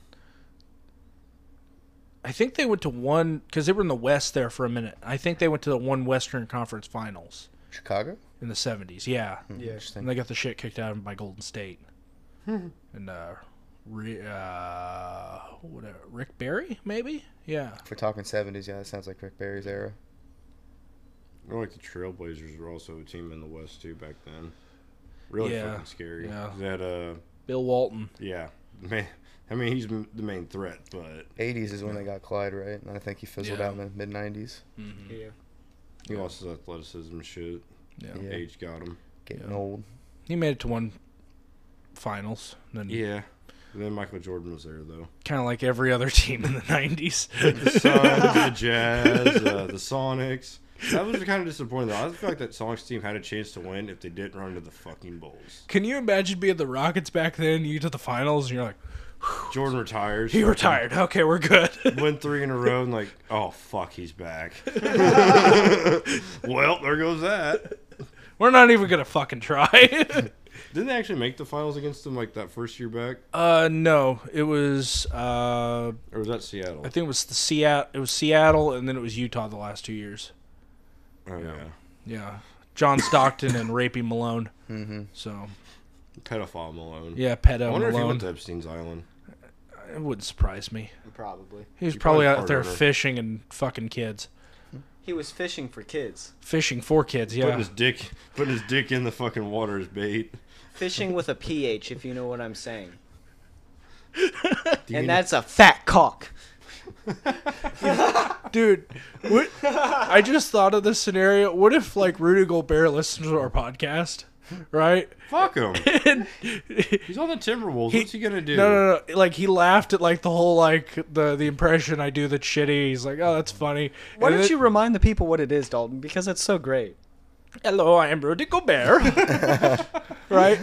I think they went to one because they were in the West there for a minute. I think they went to the one Western Conference Finals Chicago? in the seventies. Yeah, Hmm, Yeah. Interesting. and they got the shit kicked out of them by Golden State. and uh, Re- uh, whatever, Rick Barry maybe. Yeah. If we're talking seventies, yeah, that sounds like Rick Barry's era. I like the Trailblazers were also a team in the West too back then. Really Yeah, fucking scary. yeah. They had uh, Bill Walton. yeah, man. I mean, he's m- the main threat, but eighties is when they got Clyde, right? And I think he fizzled Yeah. out in the mid nineties. Yeah. he lost his athleticism and shit. Yeah. Yeah. Age got him. Getting Yeah. old. He made it to one finals. Then Yeah. And then Michael Jordan was there though. kind of like every other team in the nineties. The Suns, the Jazz, uh, the Sonics. That was kind of disappointing though. I feel like that Sonics team had a chance to win if they didn't run into the fucking Bulls. Can you imagine being the Rockets back then? You get to the finals and you're like, Jordan retires. he fucking retired. Okay, we're good. Win three in a row and like, oh fuck, he's back. Well, there goes that. We're not even gonna fucking try. Didn't they actually make the finals against them like that first year back, uh, no, it was. Uh, or was that Seattle? I think it was the Seattle. It was Seattle, and then it was Utah the last two years. Oh yeah. Yeah, John Stockton and Rapey Malone. Mm-hmm. So Pedophile Malone. Yeah, pedo I wonder if he Malone. went to Epstein's Island. It wouldn't surprise me. Probably. He was He probably probably out there part owner. fishing and fucking kids. He was fishing for kids. Fishing for kids, Putting yeah. his dick, putting his dick in the fucking water as bait. Fishing with a P H, if you know what I'm saying. Do you And mean- that's a fat cock. Dude, what? I just thought of this scenario. What if, like, Rudy Gobert listens to our podcast, right? fuck him. And He's on the Timberwolves. He- What's he gonna do? No, no, no. Like, he laughed at, like, the whole, like, the the impression I do that's shitty. He's like, oh, that's funny. Why And don't then- you remind the people what it is, Dalton? Because it's so great. Hello, I am Rudy Gobert. Right?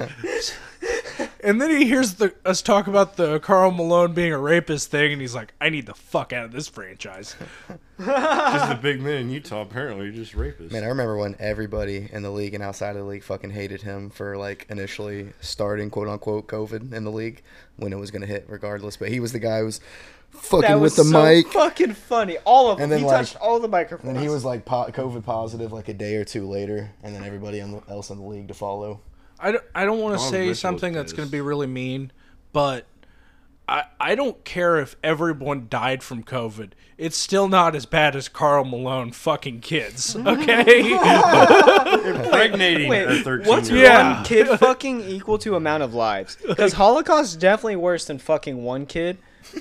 And then he hears the us talk about the Karl Malone being a rapist thing, and he's like, I need the fuck out of this franchise. Just the big men in Utah apparently are just rapists. Man, I remember when everybody in the league and outside of the league fucking hated him for like initially starting quote unquote COVID in the league when it was gonna hit regardless. But he was the guy who was fucking That was with the so mic. fucking funny. All of them. And then, he like- touched all the microphones. And then he was like po- COVID positive like a day or two later, and then everybody in the- else in the league to follow. I don't, I don't want to Donovan say Mitchell was something that's pissed. going to be really mean, but I, I don't care if everyone died from COVID. It's still not as bad as Karl Malone fucking kids, okay? Impregnating Wait, a thirteen what's year old. Yeah. one kid fucking equal to amount of lives? Because Holocaust is definitely worse than fucking one kid.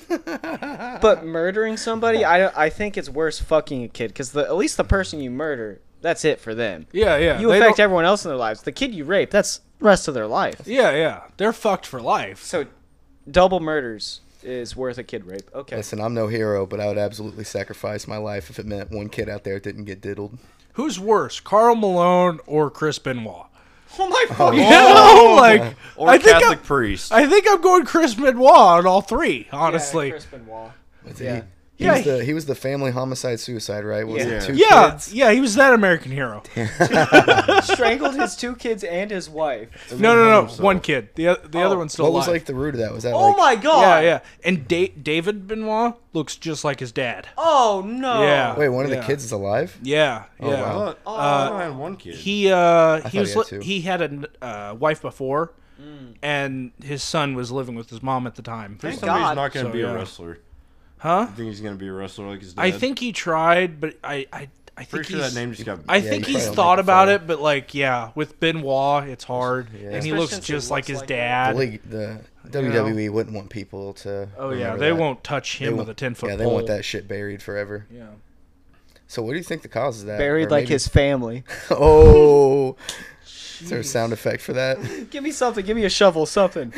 But murdering somebody, I, I think it's worse fucking a kid. Because at least the person you murder, that's it for them. yeah, yeah. You they affect don't- everyone else in their lives. The kid you rape, that's the rest of their life. Yeah, yeah. They're fucked for life. So double murders is worth a kid rape. Okay. Listen, I'm no hero, but I would absolutely sacrifice my life if it meant one kid out there didn't get diddled. Who's worse, Karl Malone or Chris Benoit? Oh my fucking You know, like Or I think Catholic I'm, priest. I think I'm going Chris Benoit on all three. Honestly, Yeah, Chris Benoit. Yeah. He, Yeah, was the, he was the family homicide suicide, right? Was Yeah. it two yeah, kids? yeah, he was that American hero. Strangled his two kids and his wife. No, no, no, himself. one kid. The o- the other Oh. one's still What was alive. like the root of that? Was that Oh like my yeah, god. yeah. And da- David Benoit looks just like his dad. Oh no. Yeah. Wait, one of Yeah. the kids is alive? Yeah, yeah. Oh, I wow. thought, Oh. I thought I had one kid. He uh thought he he was had li- two. he had a uh, wife before, and his son was living with his mom at the time. Please Thank tell me he's God. not going to So, be yeah. a wrestler. Huh? I think he's going to be a wrestler like his dad. I think he tried, but I I I think Pretty sure he's that name just got. I Yeah, think you he's probably don't thought make the about fire. it, but like yeah, with Benoit, it's hard, Yeah. and he Especially looks since he just like looks his like The dad. league, the W W E wouldn't want people to. Oh yeah, remember they that. won't touch They him want- with a ten foot Yeah, pole. they want that shit buried forever. Yeah. So, what do you think the cause is that? Buried Or like maybe- his family. Oh, is there a sound effect for that? Give me something. Give me a shovel. Something.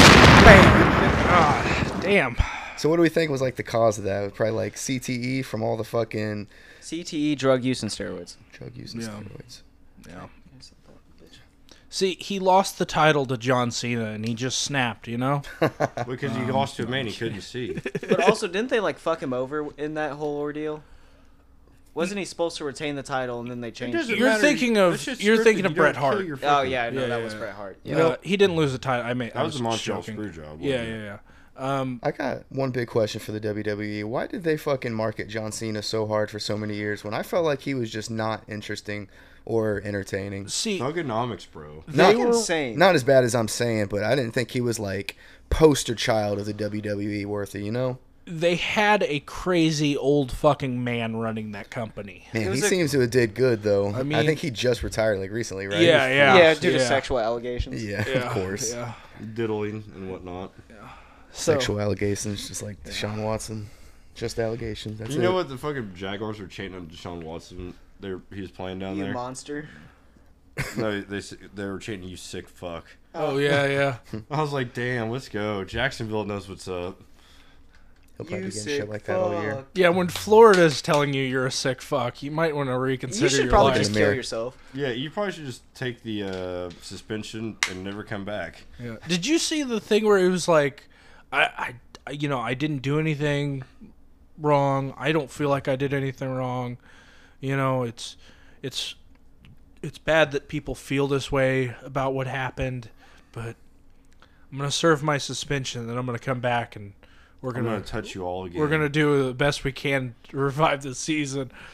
Ah, damn. So, what do we think was like the cause of that? It was probably like C T E from all the fucking C T E, drug use, and steroids. drug use and Yeah. steroids. Yeah. See, he lost the title to John Cena, and he just snapped. You know. Because he lost to a man he couldn't see. But also, didn't they like fuck him over in that whole ordeal? Wasn't he supposed to retain the title and then they changed doesn't it? You're matter. thinking of- That's just you're scripted. thinking of You Bret don't kill Hart. your Oh fucking- yeah, no, Yeah, that yeah, was yeah. Bret Hart. Yeah. Yeah. Uh, he didn't lose the title. I mean, That was a Montreal screw job. Yeah, wasn't it? yeah, yeah. Um, I got one big question for the W W E. Why did they fucking market John Cena so hard for so many years when I felt like he was just not interesting or entertaining? see, Thugonomics, bro. they Not were insane. Not as bad as I'm saying, but I didn't think he was like poster child of the W W E worthy, you know? they had a crazy old fucking man running that company. It Man, was he a- seems to have did good though. I, mean- think he just retired like recently, right? Yeah, yeah, Yeah, due to yeah. sexual allegations. Yeah, Yeah, of course. Yeah. Diddling and whatnot. So, Sexual allegations, just like Deshaun Watson. Just allegations. That's you it. know what the fucking Jaguars were chanting on Deshaun Watson? They were, he was playing down You there. monster. No, they s- they were chanting "You sick fuck." oh yeah, yeah. I was like, "Damn, let's go." Jacksonville knows what's up. He'll probably You be getting sick shit like that all year. fuck. Yeah, when Florida's telling you you're a sick fuck, you might want to reconsider You should your probably life. just Mirror. kill yourself. Yeah, you probably should just take the uh, suspension and never come back. Yeah. Did you see the thing where it was like, I, I, you know, I didn't do anything wrong. I don't feel like I did anything wrong. You know, it's, it's, it's bad that people feel this way about what happened, but I'm gonna serve my suspension, and I'm gonna come back, and we're I'm gonna, gonna touch you all again. we're gonna do the best we can to revive the season.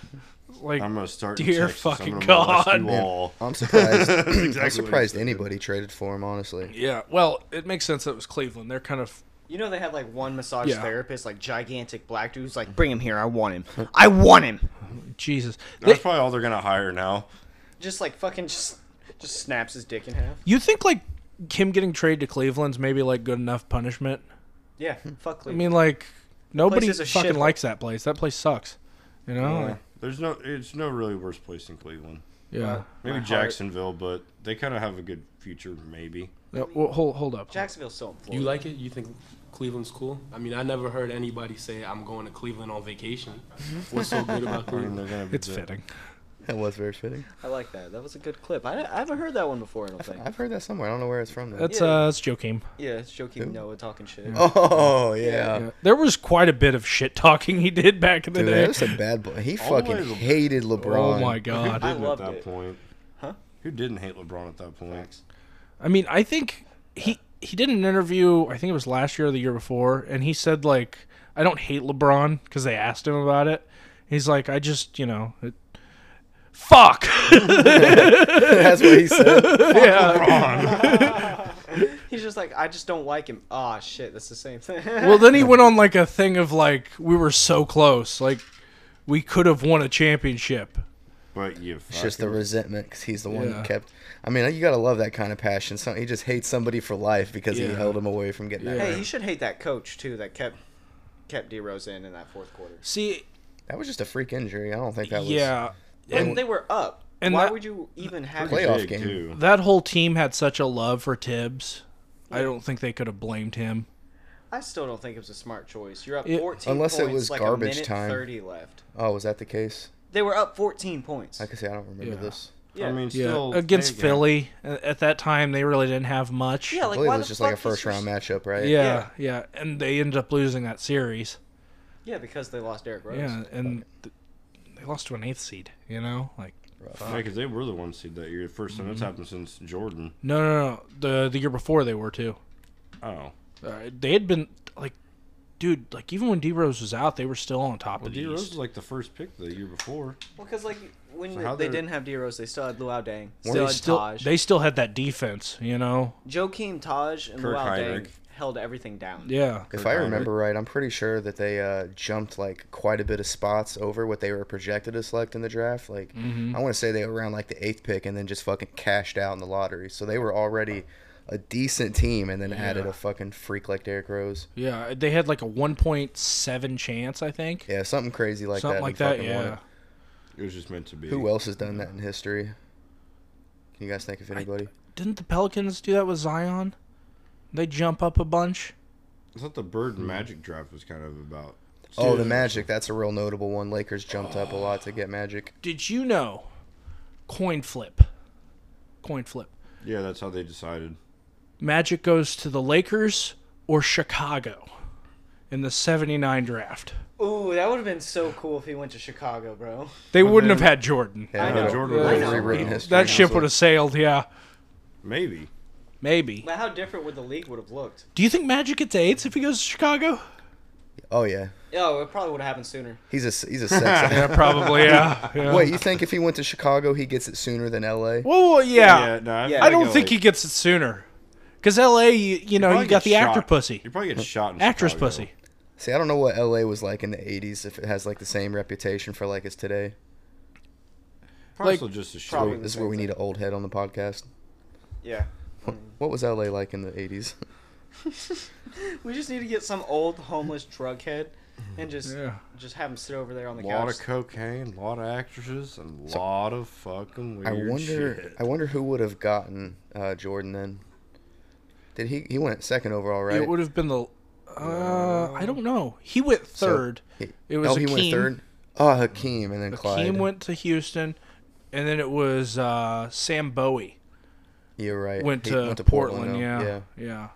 Like, I'm gonna start. in dear Texas. fucking I'm gonna molest God. you all. I'm surprised. exactly I'm what he surprised said. anybody traded for him. Honestly, yeah. Well, it makes sense that it was Cleveland. They're kind of You know they had like one massage Yeah. therapist, like gigantic black dude, who's like, bring him here. I want him. I want him. Jesus. That's They- probably all they're gonna hire now. Just like fucking just just snaps his dick in half. you think like him getting traded to Cleveland's maybe like good enough punishment? Yeah, fuck I Cleveland. mean, like nobody is a fucking shithole. likes that place. That place sucks. You know? Yeah. Like, There's no. It's no really worse place than Cleveland. yeah. Maybe My heart- Jacksonville, but they kind of have a good future. Maybe. Yeah, well, hold hold up. Jacksonville's so in Florida. You like it? You think Cleveland's cool? I mean, I never heard anybody say I'm going to Cleveland on vacation. What's so good about I mean, Cleveland? they're gonna be It's the- fitting. that was very fitting. I like that. That was a good clip. I, I haven't heard that one before. I don't think. I've heard that somewhere. I don't know where it's from. Though. That's Yeah. uh, that's Joakim. Yeah, it's Joakim Noah talking shit. Oh yeah. Yeah. There was quite a bit of shit talking he did back in the Dude, day. that was a bad boy. He All the way fucking to- hated LeBron. Oh my Who god. I didn't loved at that it. point? Huh? Who didn't hate LeBron at that point? I mean, I think he he did an interview. I think it was last year or the year before, and he said like, "I don't hate LeBron," because they asked him about it. He's like, "I just, you know, it, fuck." That's what he said. yeah. He's just like, I just don't like him. Ah, shit, that's the same thing. Well, then he went on like a thing of like, we were so close, like we could have won a championship. But you. It's just the resentment because he's the one Yeah. who kept. I mean, you gotta love that kind of passion. So he just hates somebody for life because he Yeah. held him away from getting that. Hey, ring. he should hate that coach too that kept kept D Rose in in that fourth quarter. See, That was just a freak injury. I don't think that was. yeah, And and they were up. and Why that- would you even have Play- it? Playoff big, game. too. that whole team had such a love for Tibbs. I don't think they could have blamed him. I still don't think it was a smart choice. You're up It- fourteen Unless it points, was like garbage a minute time. thirty left. Oh, was that the case? They were up fourteen points. I can say I don't remember Yeah. this. Yeah. I mean, Yeah, still against hey, Philly at at that time, they really didn't have much. yeah, I like believe why it was the just like a fuck is first your- round matchup, right? yeah, yeah, and they ended up losing that series. Yeah, because they lost Derrick Rose. Yeah, and th- they lost to an eighth seed. You know, like Yeah, because they were the one seed that year. The first time that's Mm-hmm. happened since Jordan. no, no, no. The the year before they were too. Oh. Uh, they had been like, dude, like even when D Rose was out, they were still on top Well, of the D Rose East. was like the first pick the year before. Well, because like when So they, how they they're- didn't have D Rose, they still had Luau Deng, They still had still Taj. they still had that defense. You know. Joakim, Taj, and Kirk Luau Deng Heinrich. held everything down. Yeah. If Kirk I Heinrich. remember right, I'm pretty sure that they uh, jumped like quite a bit of spots over what they were projected to select in the draft. Like Mm-hmm. I want to say they were around like the eighth pick and then just fucking cashed out in the lottery. So they were already a decent team and then added Yeah. a fucking freak like Derrick Rose. Yeah, they had like a one point seven chance, I think. Yeah, something crazy like Something that. like and that. fucking won Yeah. it. It was just meant to be. Who else has done that in history? Can you guys think of anybody? Didn't the Pelicans do that with Zion? They jump up a bunch. I thought the Bird and Magic draft was kind of about. Oh, the Magic. That's a real notable one. Lakers jumped up a lot to get Magic. Did you know? Coin flip. Coin flip. Yeah, that's how they decided. Magic goes to the Lakers or Chicago in the seventy-nine draft. Ooh, that would have been so cool if he went to Chicago, bro. They But wouldn't have then- had Jordan. Yeah, I it know. would've- Jordan it would've was- rewritten history. That ship honestly. would have sailed, yeah. Maybe. Maybe. But how different would the league would have looked? Do you think Magic gets eights if he goes to Chicago? Oh yeah, Oh, it probably would have happened sooner. he's a he's a sex. Yeah, probably, yeah. yeah. Wait, you think if he went to Chicago, he gets it sooner than L A? Well, yeah. no, I, Yeah. I don't think he gets it sooner. Because L A, you, you know, you got the actor pussy. You probably get shot in Actress Chicago. pussy. See, I don't know what L A was like in the eighties. If it has like the same reputation for like it's today. Probably Like, still just a shit. probably- This is where we need an old head on the podcast. Yeah. What was L A like in the eighties? We just need to get some old homeless drug head and just Yeah. just have him sit over there on the A lot couch. of cocaine, a lot of actresses, and a So- lot of fucking weird I wonder. shit. I wonder who would have gotten uh, Jordan then. Did he? He went second overall, right? It would have been the. Uh, I don't know. He went So, third. he- It was oh, he went Hakeem. third. Oh, Hakeem, and then Clyde. Hakeem went to Houston, and then it was uh, Sam Bowie You're right. went He to, Portland. though. yeah, yeah.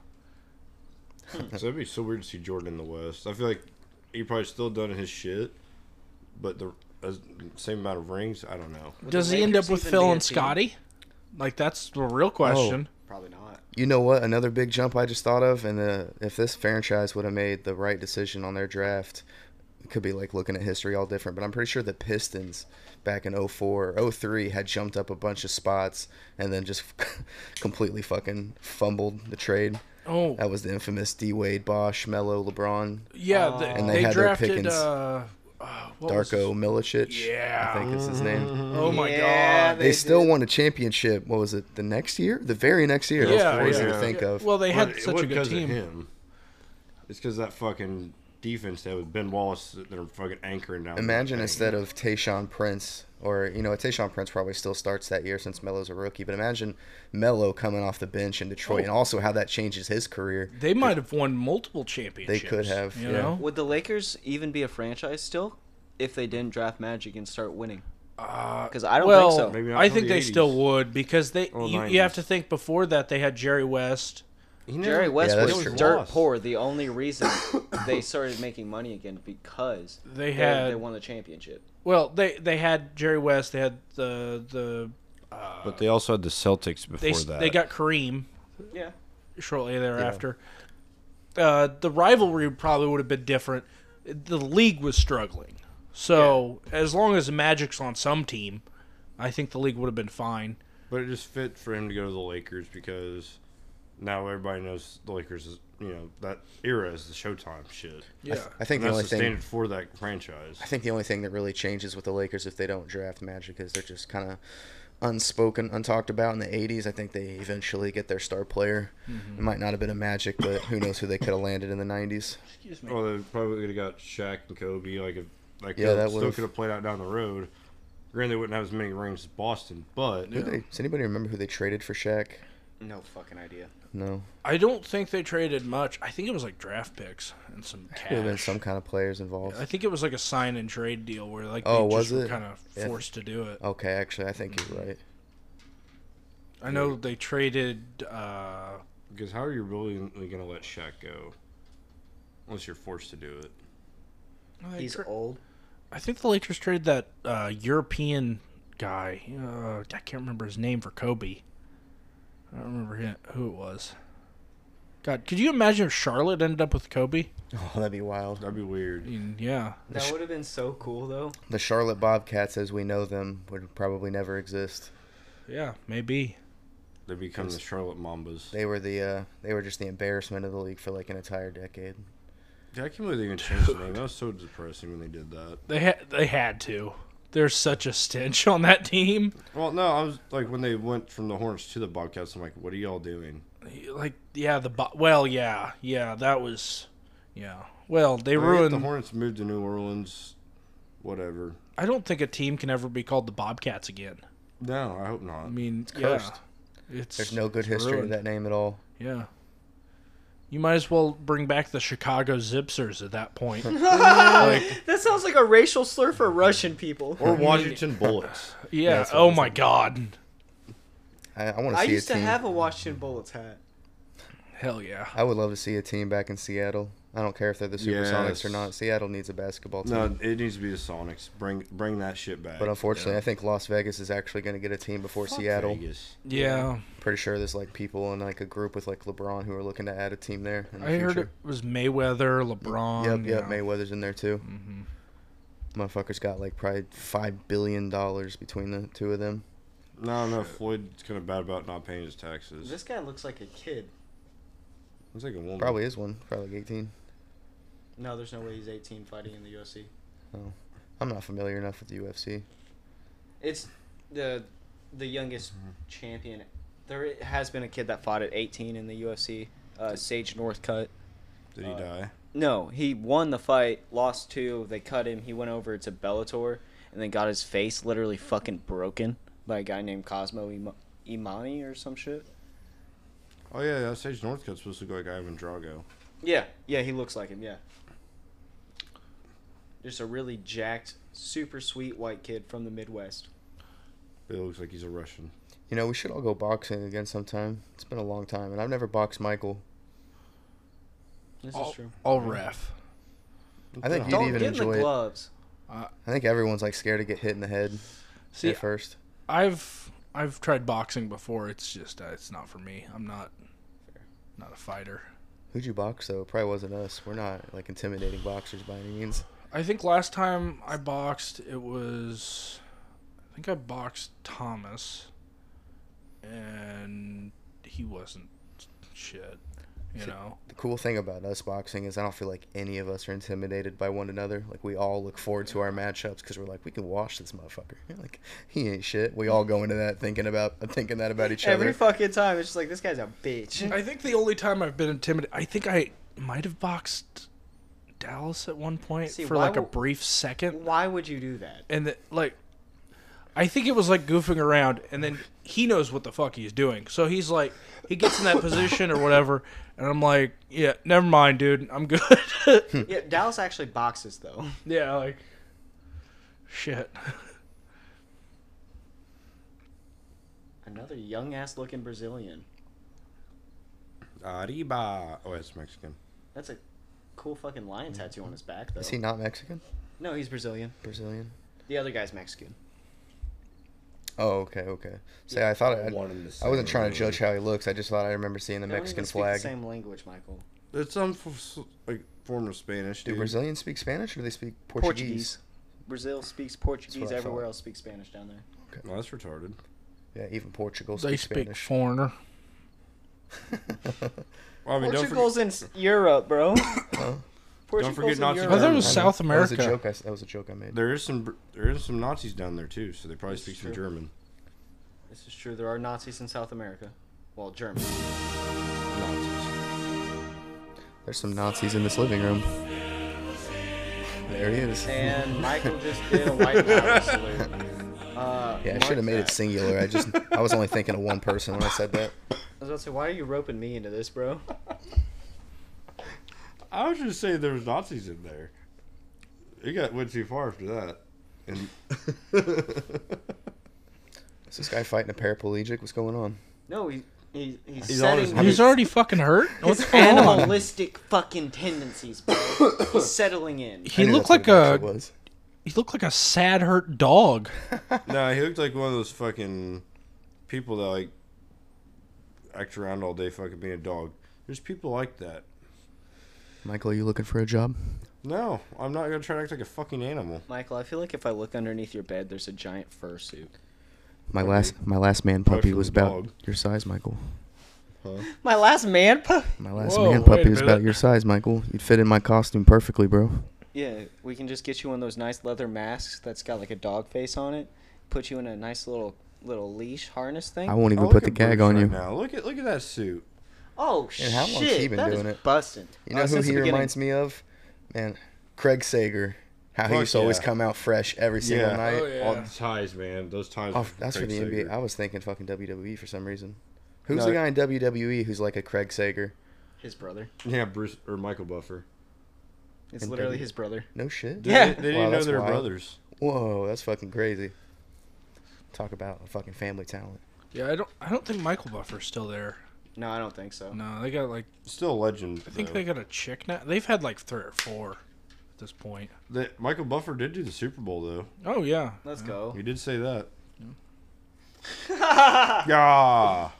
So that'd be so weird to see Jordan in the West. I feel like he probably still done his shit, but the as, same amount of rings. I don't know. Would Does the he end Lakers up with even Phil be a and team? Scotty? Like that's the real question. Probably not. You know what? Another big jump I just thought of, and uh, if this franchise would have made the right decision on their draft, it could be like looking at history all different, but I'm pretty sure the Pistons back in oh four, oh three had jumped up a bunch of spots and then just completely fucking fumbled the trade. Oh, That was the infamous D Wade, Bosh, Melo, LeBron, yeah. They, And they they had their drafted pickings. uh, uh, what was Darko Milicic. Yeah. I think is his name. his- Oh my Yeah, god. They, still won a championship. What was it? The next year? The very next year. Yeah, That's crazy yeah. to think of. Well, they had But it such a wasn't good 'cause of team. him. It's because that fucking defense that with Ben Wallace that are fucking anchoring down. Imagine the instead thing. of Tayshaun Prince, or you know, Tayshaun Prince probably still starts that year since Melo's a rookie. But imagine Melo coming off the bench in Detroit, Oh. and also how that changes his career. They might have won multiple championships. could have, You yeah. know. Would the Lakers even be a franchise still if they didn't draft Magic and start winning? Because I don't well, think so. Maybe not I until think the they still eighties. would because they. Or You, you have nineties. to think before that they had Jerry West. He never- Jerry West Yeah, that's was true. dirt Lost. poor. The only reason they started making money again because They they, had they won the championship. well, they they had Jerry West. They had the the. Uh, But they also had the Celtics before they that. they got Kareem Yeah. shortly thereafter. Uh, the rivalry probably would have been different. The league was struggling, so as long as the Magic's on some team, I think the league would have been fine. But it just fit for him to go to the Lakers because now everybody knows the Lakers is, you know, that era is the Showtime shit. Yeah, I think And the that's only the thing standard for that franchise. I think the only thing that really changes with the Lakers if they don't draft Magic is they're just kind of unspoken, untalked about in the eighties. I think they eventually get their star player. It might not have been a Magic, but who knows who they could have landed in the nineties. excuse me. Well, they probably would have got Shaq and Kobe. Like, if, like Yeah, that still would've- could have played out down the road. Granted, they wouldn't have as many rings as Boston, but Who they, does anybody remember who they traded for Shaq? No fucking idea. No. I don't think they traded much. I think it was like draft picks and some Could have been cash. some kind of players involved. I think it was like a sign and trade deal where like Oh, they was just were it? kind of Yeah. forced to do it. Okay, actually, I think you're right. I know they traded. Uh, because how are you really going to let Shaq go? Unless you're forced to do it. they He's tra- old. I think the Lakers traded that uh, European guy. Uh, I can't remember his name for Kobe. I don't remember hi- who it was. God, could you imagine if Charlotte ended up with Kobe? Oh, that'd be wild. That'd be weird. I mean, yeah. That would have been so cool though. The Charlotte Bobcats, as we know them, would probably never exist. Yeah, maybe. They become the Charlotte Mambas. They were the uh, they were just the embarrassment of the league for like an entire decade. Yeah, I can't believe they even changed the name. That was so depressing when they did that. They had they had to. There's such a stench on that team. Well, no, I was like when they went from the Hornets to the Bobcats. I'm like, what are y'all doing? Like, yeah, the bo- well, yeah, yeah, that was, yeah. Well, they I get ruined. the Hornets moved to New Orleans. Whatever. I don't think a team can ever be called the Bobcats again. No, I hope not. I mean, it's cursed. Yeah, it's There's no good it's history ruined. to that name at all. Yeah. You might as well bring back the Chicago Zipsers at that point. like, That sounds like a racial slur for Russian people. Or Washington Bullets. yeah. that's what Oh I'm my thinking. God. I, I want to I see used a to team. have a Washington Bullets hat. Hell yeah. I would love to see a team back in Seattle. I don't care if they're the Supersonics or Yes. not. Seattle needs a basketball team. No, it needs to be the Sonics. Bring bring that shit back. But unfortunately, I think Las Vegas is actually going to get a team before Fuck Seattle. Vegas. Yeah. Pretty sure there's like people in like a group with like LeBron who are looking to add a team there. In the I heard it future. was Mayweather, LeBron. Yep, yep. yeah. Mayweather's in there too. hmm Motherfucker's got like probably five billion dollars between the two of them. No, no. Floyd's kind of bad about not paying his taxes. This guy looks like a kid. It's like a woman. Probably is one. Probably like eighteen. No, there's no way he's eighteen fighting in the U F C. I'm not familiar enough with the U F C. It's the the youngest champion. There has been a kid that fought at eighteen in the U F C. Uh, Sage Northcutt. Did he Uh, die? No, he won the fight, lost two. They cut him. He went over to Bellator and then got his face literally fucking broken by a guy named Cosmo Ima- Imani or some shit. Oh yeah, that Sage Northcutt's supposed to look like Ivan Drago. Yeah, yeah, he looks like him. Yeah, just a really jacked, super sweet white kid from the Midwest. It looks like he's a Russian. You know, we should all go boxing again sometime. It's been a long time, and I've never boxed Michael. This All, is true. all ref. I think you'd Don't even get in enjoy the it. gloves. I think everyone's like scared to get hit in the head See, at first. I've I've tried boxing before. It's just uh, it's not for me. I'm not not a fighter. Who'd you box though? Probably wasn't us. We're not like intimidating boxers by any means. I think last time I boxed, it was, I think I boxed Thomas, and he wasn't shit, you know. The cool thing about us boxing is I don't feel like any of us are intimidated by one another. Like, we all look forward to our matchups because we're like, we can wash this motherfucker. Like, he ain't shit. We all go into that thinking about thinking that about each Every other. fucking time, it's just like, this guy's a bitch. I think the only time I've been intimidated, I think I might have boxed Dallas at one point See, for why like a wo- brief second, Why would you do that? and the, like, I think it was like goofing around, and then he knows what the fuck he's doing, so he's like, he gets in that position or whatever, and I'm like, yeah, never mind, dude, I'm good. Yeah, Dallas actually boxes, though. Yeah, like, shit. Another young-ass looking Brazilian. Arriba. Oh, that's Mexican. That's a cool fucking lion tattoo on his back, though. Is he not Mexican? No, he's Brazilian. Brazilian? The other guy's Mexican. Oh, okay, okay. Say, I thought I, One and the I wasn't same, trying to really. judge how he looks. I just thought I remember seeing the They don't Mexican even speak flag. the same language, Michael. It's some f- like form of Spanish. Do dude. Brazilians speak Spanish or do they speak Portuguese? Brazil speaks That's Portuguese. what I Everywhere thought. else speaks Spanish down there. Well, that's retarded. Yeah, even Portugal They speaks speak Spanish. foreigner. Well, I mean, don't Portugal's forget, in s- Europe, bro. Huh? Portugal's forget in Nazi Europe. I thought it was I know. South That was a America. joke. I, s- that was a joke I made. there is some Br- there is some Nazis down there too, so they probably This speak is some true. German. This is true. There are Nazis in South America. Well, Germany. Nazis. There's some Nazis in this living room. There he is. And Michael just did a white power salute. Uh, Yeah, I mark should have made it that. singular. I just I was only thinking of one person when I said that. I was about to say, why are you roping me into this, bro? I was just saying there was Nazis in there. He got went too far after that. And Is this guy fighting a paraplegic? What's going on? No, he, he he's, He's on his setting knees. He's already fucking hurt? his What's going on? animalistic fucking tendencies, bro. He's settling in. He I knew looked that's like what it actually a was. he looked like a sad hurt dog. no, he looked like one of those fucking people that like act around all day fucking being a dog. There's people like that. Michael, are you looking for a job? No, I'm not gonna try to act like a fucking animal. Michael, I feel like if I look underneath your bed, there's a giant fursuit. My Okay. last my last man puppy Russian was about dog. your size, Michael. My last man pup. My last Whoa, man wait a puppy was about minute. your size, Michael. You'd fit in my costume perfectly, bro. Yeah, we can just get you one of those nice leather masks that's got like a dog face on it. Put you in a nice little little leash harness thing. I won't even Oh, put look the at gag Bruce on right you. Now look at look at that suit. Oh And how shit! long's he been that doing is it? busting. You know Uh, who since he the beginning. reminds me of? Man, Craig Sager. How he Fuck used to always yeah. come out fresh every single Yeah. night. Oh, yeah. All the ties, man. Those ties. Oh, with that's for Craig the N B A. Sager. I was thinking fucking W W E for some reason. Who's No. the guy in W W E who's like a Craig Sager? His brother. Yeah, Bruce or Michael Buffer. It's And literally W- his brother. No shit. They, Yeah. they, they didn't Wow, know that's they were wild. brothers. Whoa, that's fucking crazy. Talk about a fucking family talent. Yeah, I don't I don't think Michael Buffer's still there. No, I don't think so. No, they got like Still a legend. I think though. they got a chick now. They've had like three or four at this point. They- Michael Buffer did do the Super Bowl though. Oh yeah. Let's go. He did say that. Yeah.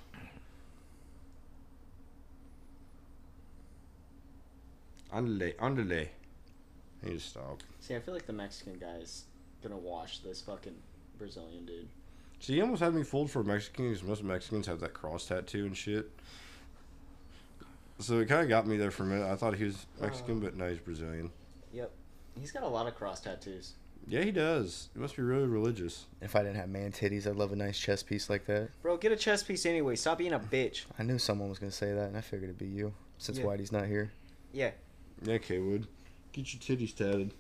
Underlay, underlay. He just stopped. See, I feel like the Mexican guy's gonna wash this fucking Brazilian dude. See, he almost had me fooled for Mexican because most Mexicans have that cross tattoo and shit. So it kind of got me there for a minute. I thought he was Mexican, but no, he's Brazilian. Yep. He's got a lot of cross tattoos. Yeah, he does. He must be really religious. If I didn't have man titties, I'd love a nice chest piece like that. Bro, get a chest piece anyway. Stop being a bitch. I knew someone was gonna say that, and I figured it'd be you, since Yeah. Whitey's not here. Yeah. Yeah, K-Wood. Get your titties tatted.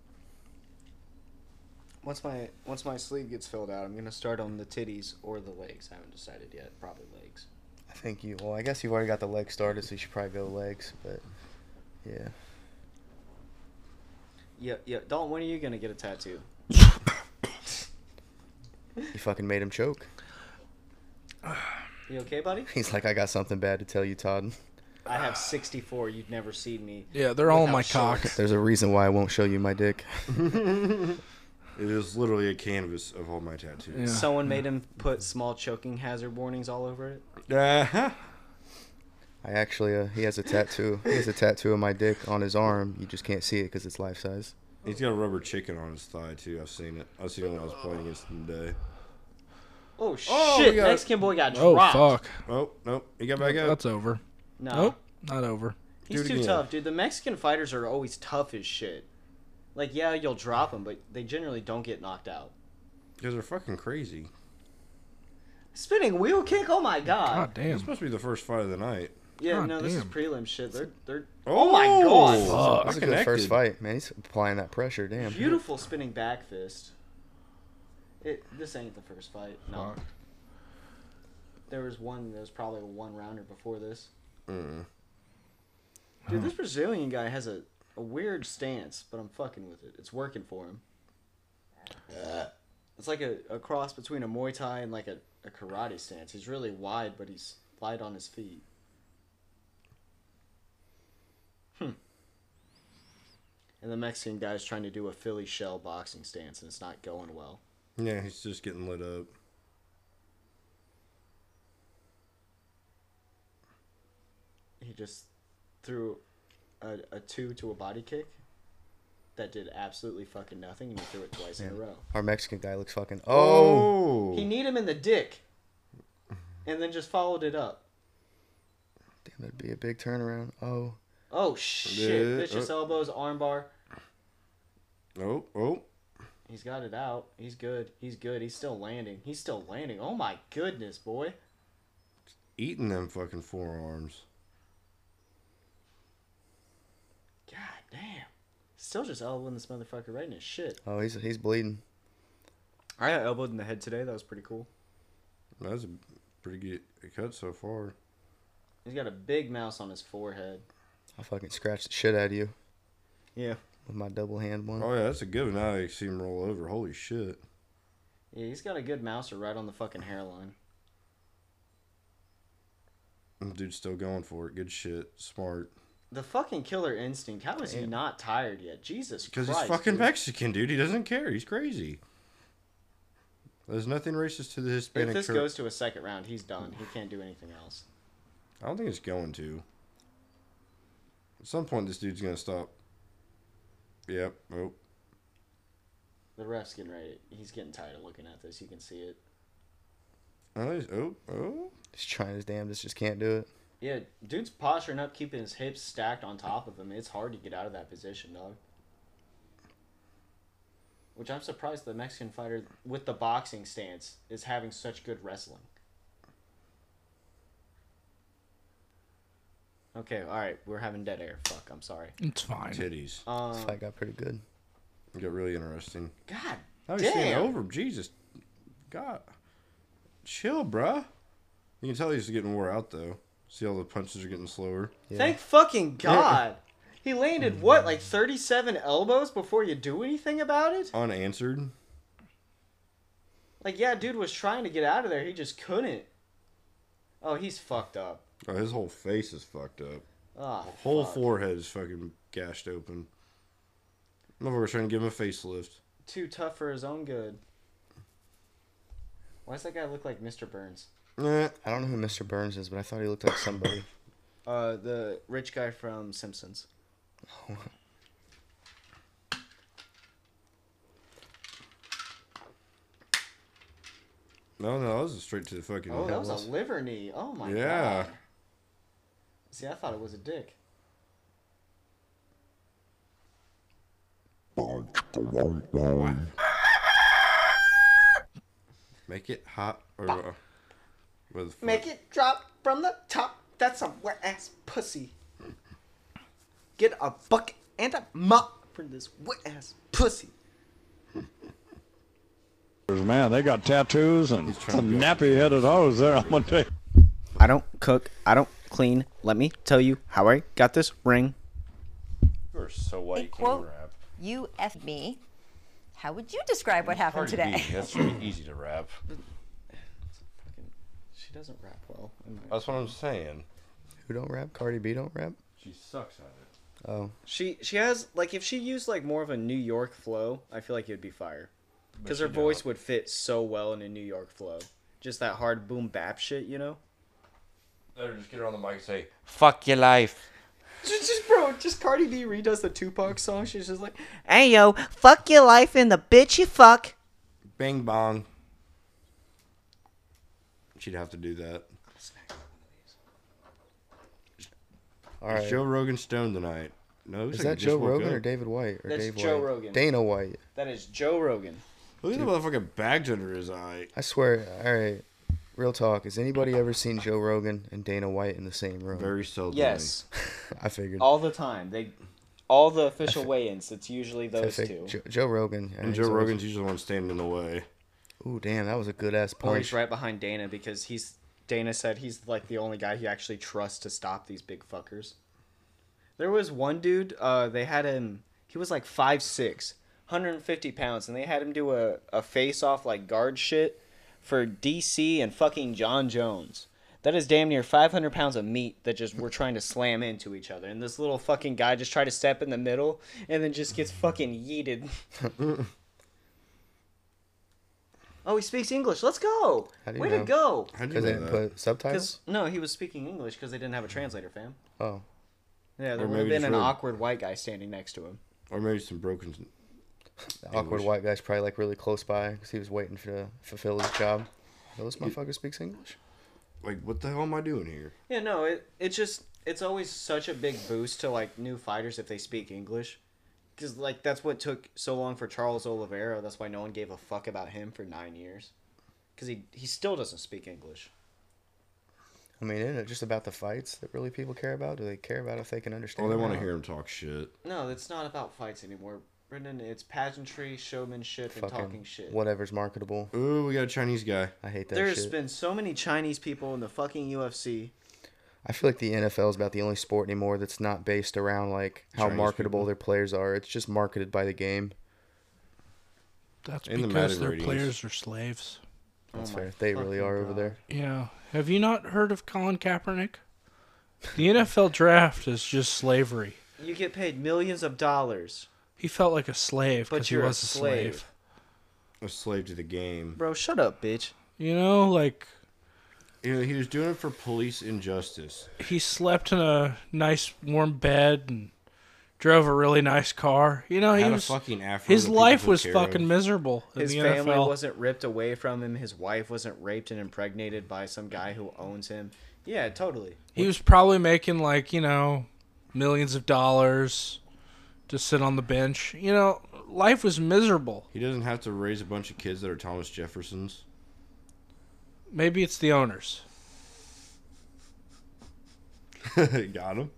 Once my once my sleeve gets filled out, I'm gonna start on the titties or the legs. I haven't decided yet. Probably legs. I think you. Well, I guess you've already got the legs started, so you should probably go legs. But yeah, Yeah, yeah. Dalton, when are you gonna get a tattoo? you fucking made him choke. You okay, buddy? He's like, I got something bad to tell you, Todd. I have sixty-four. You'd never seen me. Yeah, they're all in without my cock. shorts. There's a reason why I won't show you my dick. It is literally a canvas of all my tattoos. Yeah. Someone made him put small choking hazard warnings all over it. Uh-huh. I actually, uh, he has a tattoo. He has a tattoo of my dick on his arm. You just can't see it because it's life size. He's got a rubber chicken on his thigh too. I've seen it. I've seen it when I was playing against him today. Oh shit! Oh, we got- Mexican boy got Oh dropped. fuck. Oh nope, he got back up. That's over. No, Nope, not over. he's Do it too again. tough, dude. The Mexican fighters are always tough as shit. Like, yeah, you'll drop them, but they generally don't get knocked out. Because they're fucking crazy. Spinning wheel kick. Oh my god. God It's damn. supposed to be the first fight of the night. yeah, God no, this is damn. prelim shit. They're they're Oh, my God. Fuck. That's a good first fight, man. He's applying that pressure. Damn. beautiful spinning back fist. It. This ain't the first fight. No. Fuck. There was one. There was probably a one rounder before this. Mm. Dude, this Brazilian guy has a, a weird stance, but I'm fucking with it. It's working for him. It's like a, a cross between a Muay Thai and like a, a karate stance. He's really wide, but he's light on his feet. Hmm. And the Mexican guy's trying to do a Philly shell boxing stance, and it's not going well. Yeah, he's just getting lit up. He just threw a, a two to a body kick that did absolutely fucking nothing, and he threw it twice in a row. Our Mexican guy looks fucking. Oh. He kneed him in the dick, and then just followed it up. Damn, that'd be a big turnaround. Oh. Oh shit! Yeah, Vicious uh- elbows, armbar. Oh, oh. He's got it out. He's good. He's good. He's still landing. He's still landing. Oh my goodness, boy. Eating them fucking forearms. God damn. Still just elbowing this motherfucker right in his shit. Oh, he's he's bleeding. I got elbowed in the head today. That was pretty cool. That was a pretty good cut so far. He's got a big mouse on his forehead. I fucking scratched the shit out of you Yeah. with my double hand one. Oh yeah, that's a good one. Now I see him roll over. Holy shit. Yeah, he's got a good mouser right on the fucking hairline. Dude's still going for it. Good shit. Smart. The fucking killer instinct. How is he Damn. not tired yet? Jesus Because Christ. he's fucking dude. Mexican, dude. He doesn't care. He's crazy. There's nothing racist to the Hispanic If this church. goes to a second round, he's done. He can't do anything else. I don't think it's going to. At some point, this dude's gonna stop. Yep. Oh. The ref's getting ready. He's getting tired of looking at this. You can see it. Oh. he's- Oh. Oh. He's trying his damnedest, just can't do it. Yeah, dude's posturing up, keeping his hips stacked on top of him. It's hard to get out of that position, dog. Which I'm surprised the Mexican fighter with the boxing stance is having such good wrestling. Okay, alright, we're having dead air. Fuck, I'm sorry. It's fine. Titties. This Um, fight got pretty good. It got really interesting. God How he's staying damn. over? Jesus. God. Chill, bruh. You can tell he's getting wore out, though. See all the punches are getting slower. Yeah. Thank fucking God. He landed, what, like thirty-seven elbows before you do anything about it? Unanswered. Like, yeah, dude was trying to get out of there. He just couldn't. Oh, he's fucked up. Oh, his whole face is fucked up. Oh, Whole fuck. forehead is fucking gashed open. Motherfucker's trying to give him a facelift. Too tough for his own good. Why does that guy look like Mister Burns? Nah. I don't know who Mister Burns is, but I thought he looked like somebody. Uh, the rich guy from Simpsons. No, no, that was straight to the fucking. Oh, that was was. a liver knee. Oh my Yeah. God. See, I thought it was a dick. Make it hot or. Uh, where the fuck? Make it drop from the top. That's a wet ass pussy. Get a bucket and a mop for this wet ass pussy. Man, they got tattoos and trying some to go- nappy-headed hoes there. I'm gonna tell you. I don't cook. I don't clean. Let me tell you how I got this ring. You are so white. A You can't quote, rap. you F me. How would you describe what happened today? That's really easy to rap. She doesn't rap well. That's what I'm saying. Who don't rap? Cardi B don't rap? She sucks at it. Oh. She she has like if she used like more of a New York flow, I feel like it would be fire. Because she her voice don't. would fit so well in a New York flow. Just that hard boom bap shit, you know? Better just get her on the mic and say, "Fuck your life." Just, just bro, just Cardi B redoes the Tupac song. She's just like, "Hey yo, fuck your life in the bitch you fuck." Bang bong. She'd have to do that. All right. Is Joe Rogan stoned tonight? No, looks Is like he that just Joe woke Rogan up. or David White? Or That's Dave Joe White? Rogan. Dana White. That is Joe Rogan. Look at the motherfucking bags under his eye. I swear. All right. Real talk. Has anybody ever seen Joe Rogan and Dana White in the same room? Very seldom. Yes, I figured. all the time. They, all the official weigh-ins. It's usually I those fig- two. Joe, Joe Rogan. yeah, And he's Joe always- Rogan's usually the one standing in the way. Ooh, damn, that was a good ass Well, point. he's right behind Dana because he's Dana said he's like the only guy he actually trusts to stop these big fuckers. There was one dude. Uh, they had him. He was like five six, one hundred fifty pounds, and they had him do a a face off like guard shit for D C and fucking John Jones. That is damn near five hundred pounds of meat that just were trying to slam into each other. And this little fucking guy just tried to step in the middle and then just gets fucking yeeted. Oh, he speaks English. Let's go. How do you Way know? to go. How'd you Because they know didn't that? put subtitles? Because no, he was speaking English because they didn't have a translator, fam. Oh. Yeah, there Or would have maybe been just an really- awkward white guy standing next to him. Or maybe some broken. The awkward English. white guy's probably like really close by because he was waiting for to fulfill his job. Oh, this motherfucker speaks English? Like, what the hell am I doing here? Yeah, no, it it just it's always such a big boost to like new fighters if they speak English, because like that's what took so long for Charles Oliveira. That's why no one gave a fuck about him for nine years, because he he still doesn't speak English. I mean, isn't it just about the fights that really people care about? Do they care about if they can understand? Oh, they them or want to not? hear him talk shit. No, it's not about fights anymore, Brendan. It's pageantry, showmanship, and Fucking talking shit. whatever's marketable. Ooh, we got a Chinese guy. I hate that There's shit. been so many Chinese people in the fucking U F C. I feel like the N F L is about the only sport anymore that's not based around like how Chinese marketable people. their players are. It's just marketed by the game. That's In the because Madden their ratings. players are slaves. That's Oh my fair. They really fucking are over God. there. Yeah. Have you not heard of Colin Kaepernick? The N F L draft is just slavery. You get paid millions of dollars. He felt like a slave But because he you're a was a slave. slave. A slave to the game. Bro, shut up, bitch. You know, like You know, he was doing it for police injustice. he slept in a nice warm bed and drove a really nice car. You know, he Had a was fucking afro his that people life took was care fucking of. miserable in His the family N F L. wasn't ripped away from him. His wife wasn't raped and impregnated by some guy who owns him. Yeah, totally. He was probably making like, you know, millions of dollars to sit on the bench. You know, life was miserable. He doesn't have to raise a bunch of kids that are Thomas Jeffersons. Maybe it's the owners. Got him.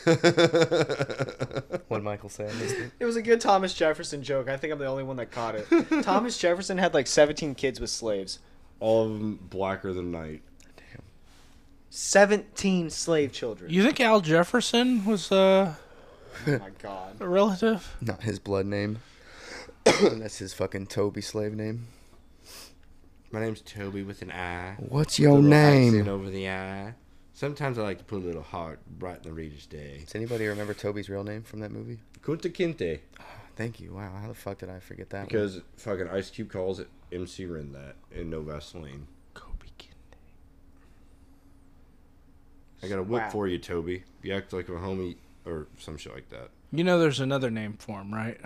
What Michael say? I missed it. It was a good Thomas Jefferson joke. I think I'm the only one that caught it. Thomas Jefferson had like seventeen kids with slaves. All of them blacker than night. seventeen slave children. You think Al Jefferson was uh, Oh my god. a relative? Not his blood name. That's his fucking Toby slave name. My name's Toby with an I. What's With a your little name? accent over the I. Sometimes I like to put a little heart right in the reader's day. Does anybody remember Toby's real name from that movie? Kunta Kinte. Thank you. Wow, how the fuck did I forget that? one? Because fucking Ice Cube calls it M C Ren that in No Vaseline. Kobe Kinde. I got a whip Wow. for you, Toby. You act like a homie or some shit like that. You know there's another name for him, right?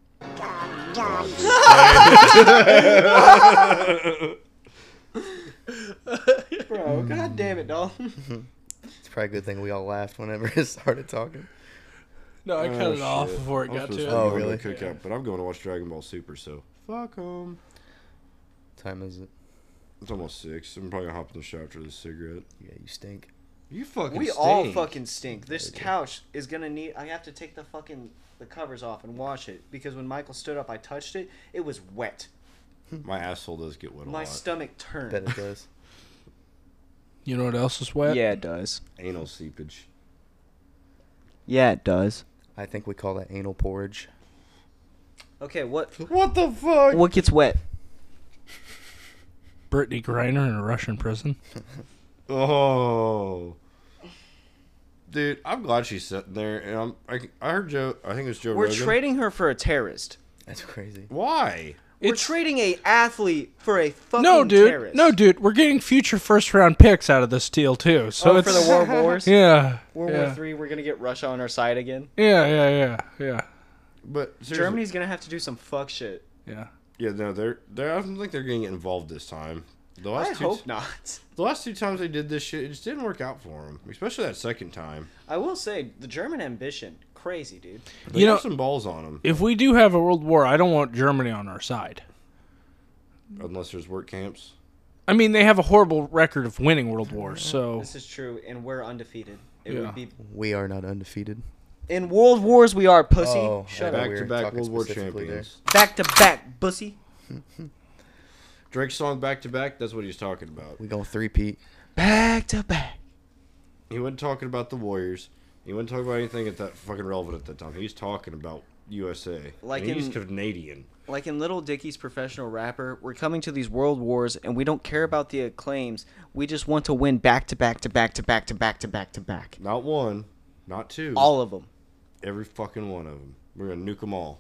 Bro, god damn it, dog. It's probably a good thing we all laughed whenever it started talking. No, I Oh, cut it off shit. before it I'm got supposed to be it. Oh, going to really? a Cookout, but I'm going to watch Dragon Ball Super, so fuck 'em. Time is it? It's almost six. I'm probably gonna hop in the shower after this cigarette. Yeah, you stink. You fucking We stink. all fucking stink. This couch is gonna need. I have to take the fucking the covers off and wash it because when Michael stood up, I touched it. It was wet. My asshole does get wet a My lot. stomach turned. Bet it does. You know what else is wet? Yeah, it does. Anal seepage. Yeah, it does. I think we call that anal porridge. Okay, what What the fuck? what gets wet? Brittany Griner in a Russian prison. Oh, dude, I'm glad she's sitting there. And I'm. I, I heard Joe. I think it was Joe We're Rogan. trading her for a terrorist. That's crazy. Why? We're It's trading a athlete for a fucking no, dude. terrorist. No, dude. We're getting future first round picks out of this deal too. So Oh, it's for the World Wars. yeah, World yeah. War Three. We're gonna get Russia on our side again. Yeah, yeah, yeah, yeah, But seriously, Germany's gonna have to do some fuck shit. yeah. yeah, no, they're they're. I don't think they're getting involved this time. The last I two, hope not. The last two times they did this shit, it just didn't work out for them. Especially that second time. I will say the German ambition, crazy, dude. They You have know- some balls on them. If we do have a world war, I don't want Germany on our side. Unless there's work camps. I mean, they have a horrible record of winning world wars. So This is true, and we're undefeated. It Yeah. would be We are not undefeated. in world wars. We are pussy. Oh, Shut I up. thought we Back to were back talking World War specifically there. champions. Back to back, pussy. Drake's song back to back. That's what he's talking about. We going three-peat. Back to back. He wasn't talking about the Warriors. He wasn't talking about anything at that fucking relevant at that time. He's talking about U S A. Like and he's in- Canadian. Like in Little Dicky's Professional Rapper, we're coming to these world wars, and we don't care about the acclaims. We just want to win back to back to back to back to back to back to back. Not one, not two. All of them. Every fucking one of them. We're gonna nuke them all.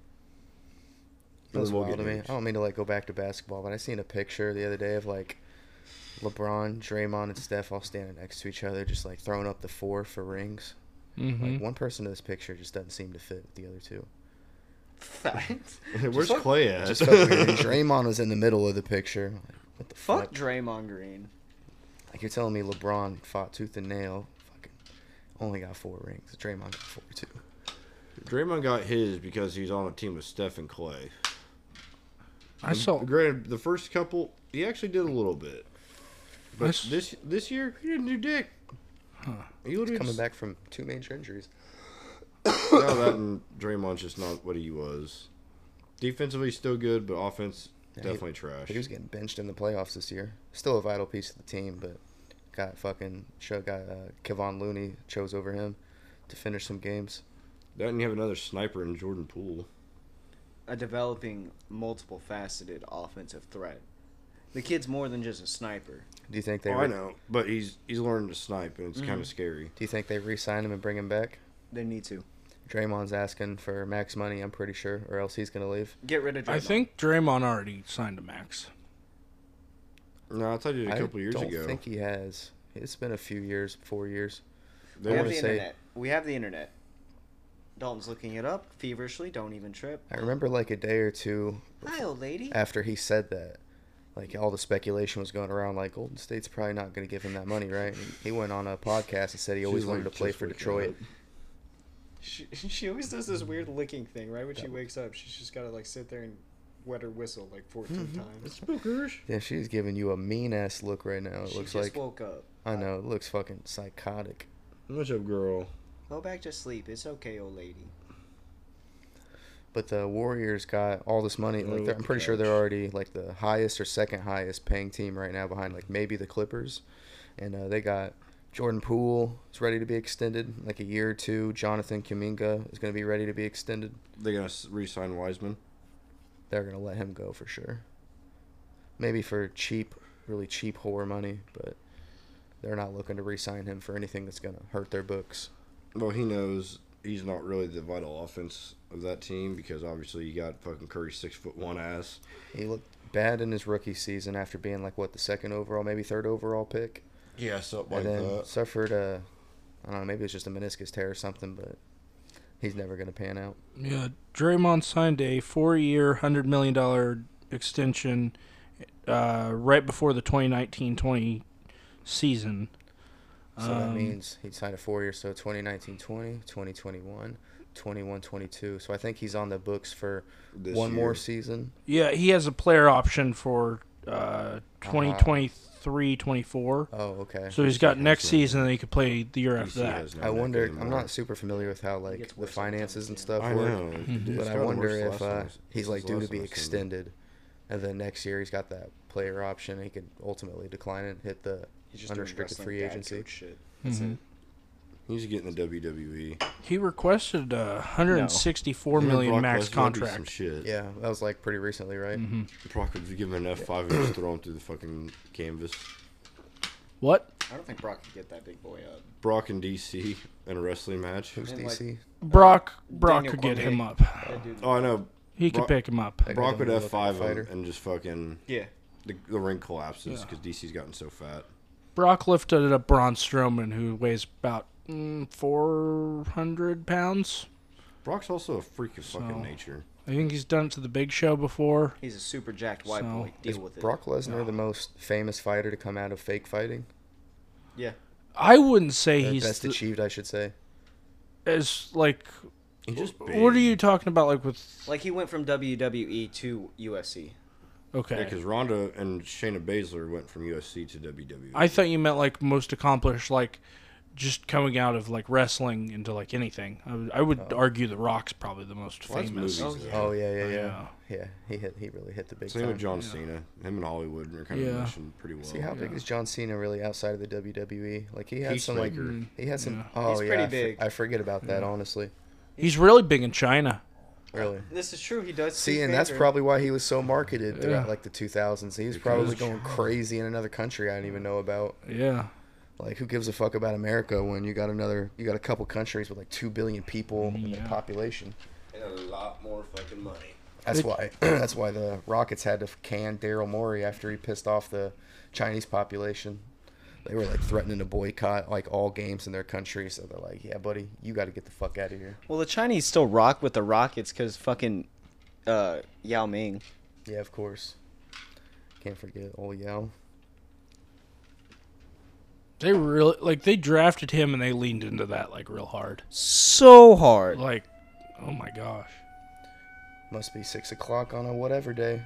That was And then we'll wild to get me. nuked. I don't mean to like go back to basketball, but I seen a picture the other day of like LeBron, Draymond, and Steph all standing next to each other, just like throwing up the four for rings. mhm. Like one person in this picture just doesn't seem to fit with the other two. Facts. Where's Clay at? Just felt weird. And Draymond was in the middle of the picture. Like, what the Fuck fuck? Draymond Green. Like you're telling me LeBron fought tooth and nail, fucking only got four rings. Draymond got four too. Draymond got his because he's on a team with Steph and Clay. I saw. Granted, the first couple he actually did a little bit, but I s- this this year he didn't do dick. He He's literally coming just- back from two major injuries. Now that and Draymond's just not what he was. Defensively, still good, but offense Yeah, he- definitely trash. But he was getting benched in the playoffs this year. Still a vital piece of the team, but got fucking show got uh, Kevon Looney chose over him to finish some games. That and you have another sniper in Jordan Poole. A developing, multiple faceted offensive threat. The kid's more than just a sniper. Do you think they? Oh, re- I know, but he's he's learning to snipe, and it's kind Mhm. of scary. Do you think they re-sign him and bring him back? They need to. Draymond's asking for max money, I'm pretty sure, or else he's gonna leave. Get rid of Draymond. I think Draymond already signed a max. No, I told you a I couple years don't ago. think he has. It's been a few years, four years. They we have wanna the say- internet. We have the internet. Dalton's looking it up feverishly. Don't even trip. I remember like a day or two Hi, old lady. after he said that, like all the speculation was going around, like Golden State's probably not going to give him that money, right? And he went on a podcast and said he always She's wanted like, to play just for waking Detroit. up. She, she always does this weird licking thing, right? When she wakes up, she's just gotta like sit there and wet her whistle like fourteen times. Spookers. Yeah, she's giving you a mean ass look right now. It She looks just like woke up. I know it looks fucking psychotic. What's up, girl? Go back to sleep. It's okay, old lady. But the Warriors got all this money. Like Oh, they're, I'm pretty sure couch. they're already like the highest or second highest paying team right now, behind like maybe the Clippers. And uh, they got Jordan Poole is ready to be extended, like a year or two. Jonathan Kuminga is going to be ready to be extended. They gonna s- re-sign Wiseman. They're going to let him go for sure. Maybe for cheap, really cheap whore money, but they're not looking to re-sign him for anything that's going to hurt their books. Well, he knows he's not really the vital offense of that team because obviously you got fucking Curry six foot one ass. He looked bad in his rookie season after being like what the second overall, maybe third overall pick. Yeah, something And then suffered a, I don't know, maybe it's just a meniscus tear or something, but he's never going to pan out. Yeah, Draymond signed a four-year, one hundred million dollars extension uh, right before the twenty nineteen twenty season. So that Um, means he signed a four year, so twenty nineteen twenty, twenty twenty-one, twenty-one twenty-two. So I think he's on the books for This one more year. season. Yeah, he has a player option for uh, twenty twenty-three twenty-four. Oh, okay. So he's got has next no- season, and he could play the year D after C that. has no I neck wonder, I'm anymore. not super familiar with how like gets the worse finances and sometimes, stuff I work. know. Mhm. It's But I gotten wonder worse if last uh, time. he's like Since due to last be time I seen him. extended, and then next year he's got that player option. He could ultimately decline it and hit the He's just doing unrestricted wrestling free dad agency. coach shit. That's Mhm. it. He's getting the W W E. He requested a one hundred sixty-four Him and million Brock max Lesnar do Some contract. shit. Yeah, that was like pretty recently, right? hmm Brock would give him an F five and just throw him through the fucking canvas. What? I don't think Brock could get that big boy up. Brock and D C in a wrestling match. Who's And, D C? like, Brock Brock Daniel could get Cormier. him up. That dude- Oh, I know. He could Brock- pick him up. That Brock guy would doesn't F look like a five him fighter. and just fucking Yeah. the, the ring collapses Yeah. because D C's gotten so fat. Brock lifted up Braun Strowman, who weighs about mm, four hundred pounds. Brock's also a freak of fucking So- nature. I think he's done it to the Big Show before. He's a super jacked white So- boy. Deal Is with it. Brock Lesnar the most famous fighter to come out of fake fighting? Yeah. I wouldn't say Or he's best the, achieved, I should say. as like. He's just big. What are you talking about? Like with Like he went from W W E to U F C. okay. Yeah, because Ronda and Shayna Baszler went from U F C to W W E. I thought you meant like most accomplished, like just coming out of like wrestling into like anything. I would, I would Oh. argue The Rock's probably the most Well, that's famous. movies, though. Oh yeah, yeah, yeah, Yeah. yeah. He hit. He really hit the big Same time. with John Cena. Him and Hollywood are kind of Yeah. meshing pretty well. See how big Yeah. is John Cena really outside of the W W E? Like he had some like Peacemaker. he had some. Yeah. Oh He's yeah, pretty I, for- big. I forget about that honestly. He's really big in China. Really. This is true. He does. See, speak and that's Mandarin. probably why he was so marketed throughout Yeah. like the two thousands. He was Because- probably going crazy in another country I didn't even know about. Yeah. Like, who gives a fuck about America when you got another, you got a couple countries with like two billion people in the Yeah. population. And a lot more fucking money. That's why. That's why the Rockets had to can Daryl Morey after he pissed off the Chinese population. They were like threatening to boycott like all games in their country. So they're like, "Yeah, buddy, you got to get the fuck out of here." Well, the Chinese still rock with the Rockets because fucking uh, Yao Ming. Yeah, of course. Can't forget old Yao. They really like they drafted him and they leaned into that like real hard. So hard. Like, oh my gosh. Must be six o'clock on a whatever day.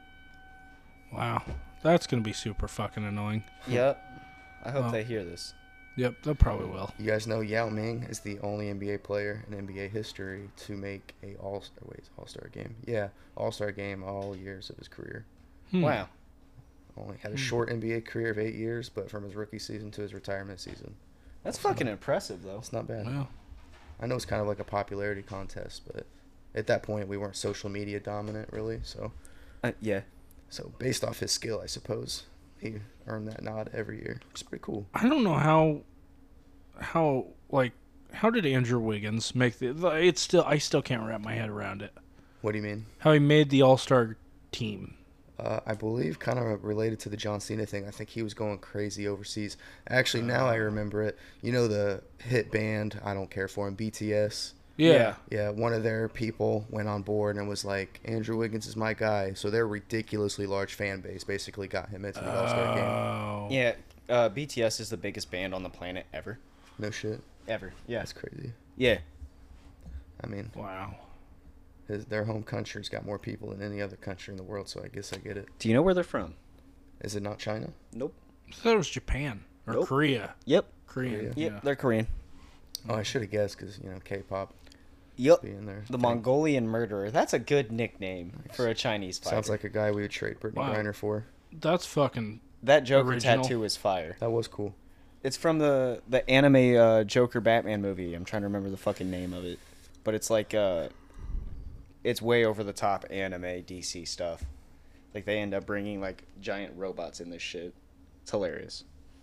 Wow. That's gonna be super fucking annoying. Yep. I hope Well. they hear this. Yep, they probably will. You guys know Yao Ming is the only N B A player in N B A history to make a all wait All Star game. Yeah, All Star game all years of his career. Hmm. Wow. Only had a short N B A career of eight years, but from his rookie season to his retirement season, That's fucking impressive, though. it's not bad. Well, I know it's kind of like a popularity contest, but at that point we weren't social media dominant really. So, Uh, yeah. so based off his skill, I suppose he earned that nod every year, which is pretty cool. I don't know how, how like, how did Andrew Wiggins make the? It's still I still can't wrap my head around it. What do you mean? How he made the All Star team. Uh, I believe kind of related to the John Cena thing. I think he was going crazy overseas. Actually, now I remember it. You know the hit band, I don't care for him, B T S? Yeah. Yeah, one of their people went on board and was like, Andrew Wiggins is my guy. So their ridiculously large fan base basically got him into the All-Star game. Oh. Yeah. Uh, B T S is the biggest band on the planet ever. No shit. Ever. Yeah. That's crazy. Yeah. I mean, Wow. his, their home country's got more people than any other country in the world, so I guess I get it. Do you know where they're from? Is it not China? Nope. I thought it was Japan or Nope. Korea. Yep. Korean. Korea. Yep. Yeah. They're Korean. Oh, I should have guessed because, you know, K-pop Yep. being there. The Mongolian Murderer. That's a good nickname for a Chinese fighter. Sounds like a guy we would trade Brittany Wow. Griner for. That's fucking. that Joker original. tattoo is fire. That was cool. It's from the the anime uh, Joker Batman movie. I'm trying to remember the fucking name of it, but it's like uh, it's way over the top anime D C stuff. Like they end up bringing like giant robots in this shit. It's hilarious.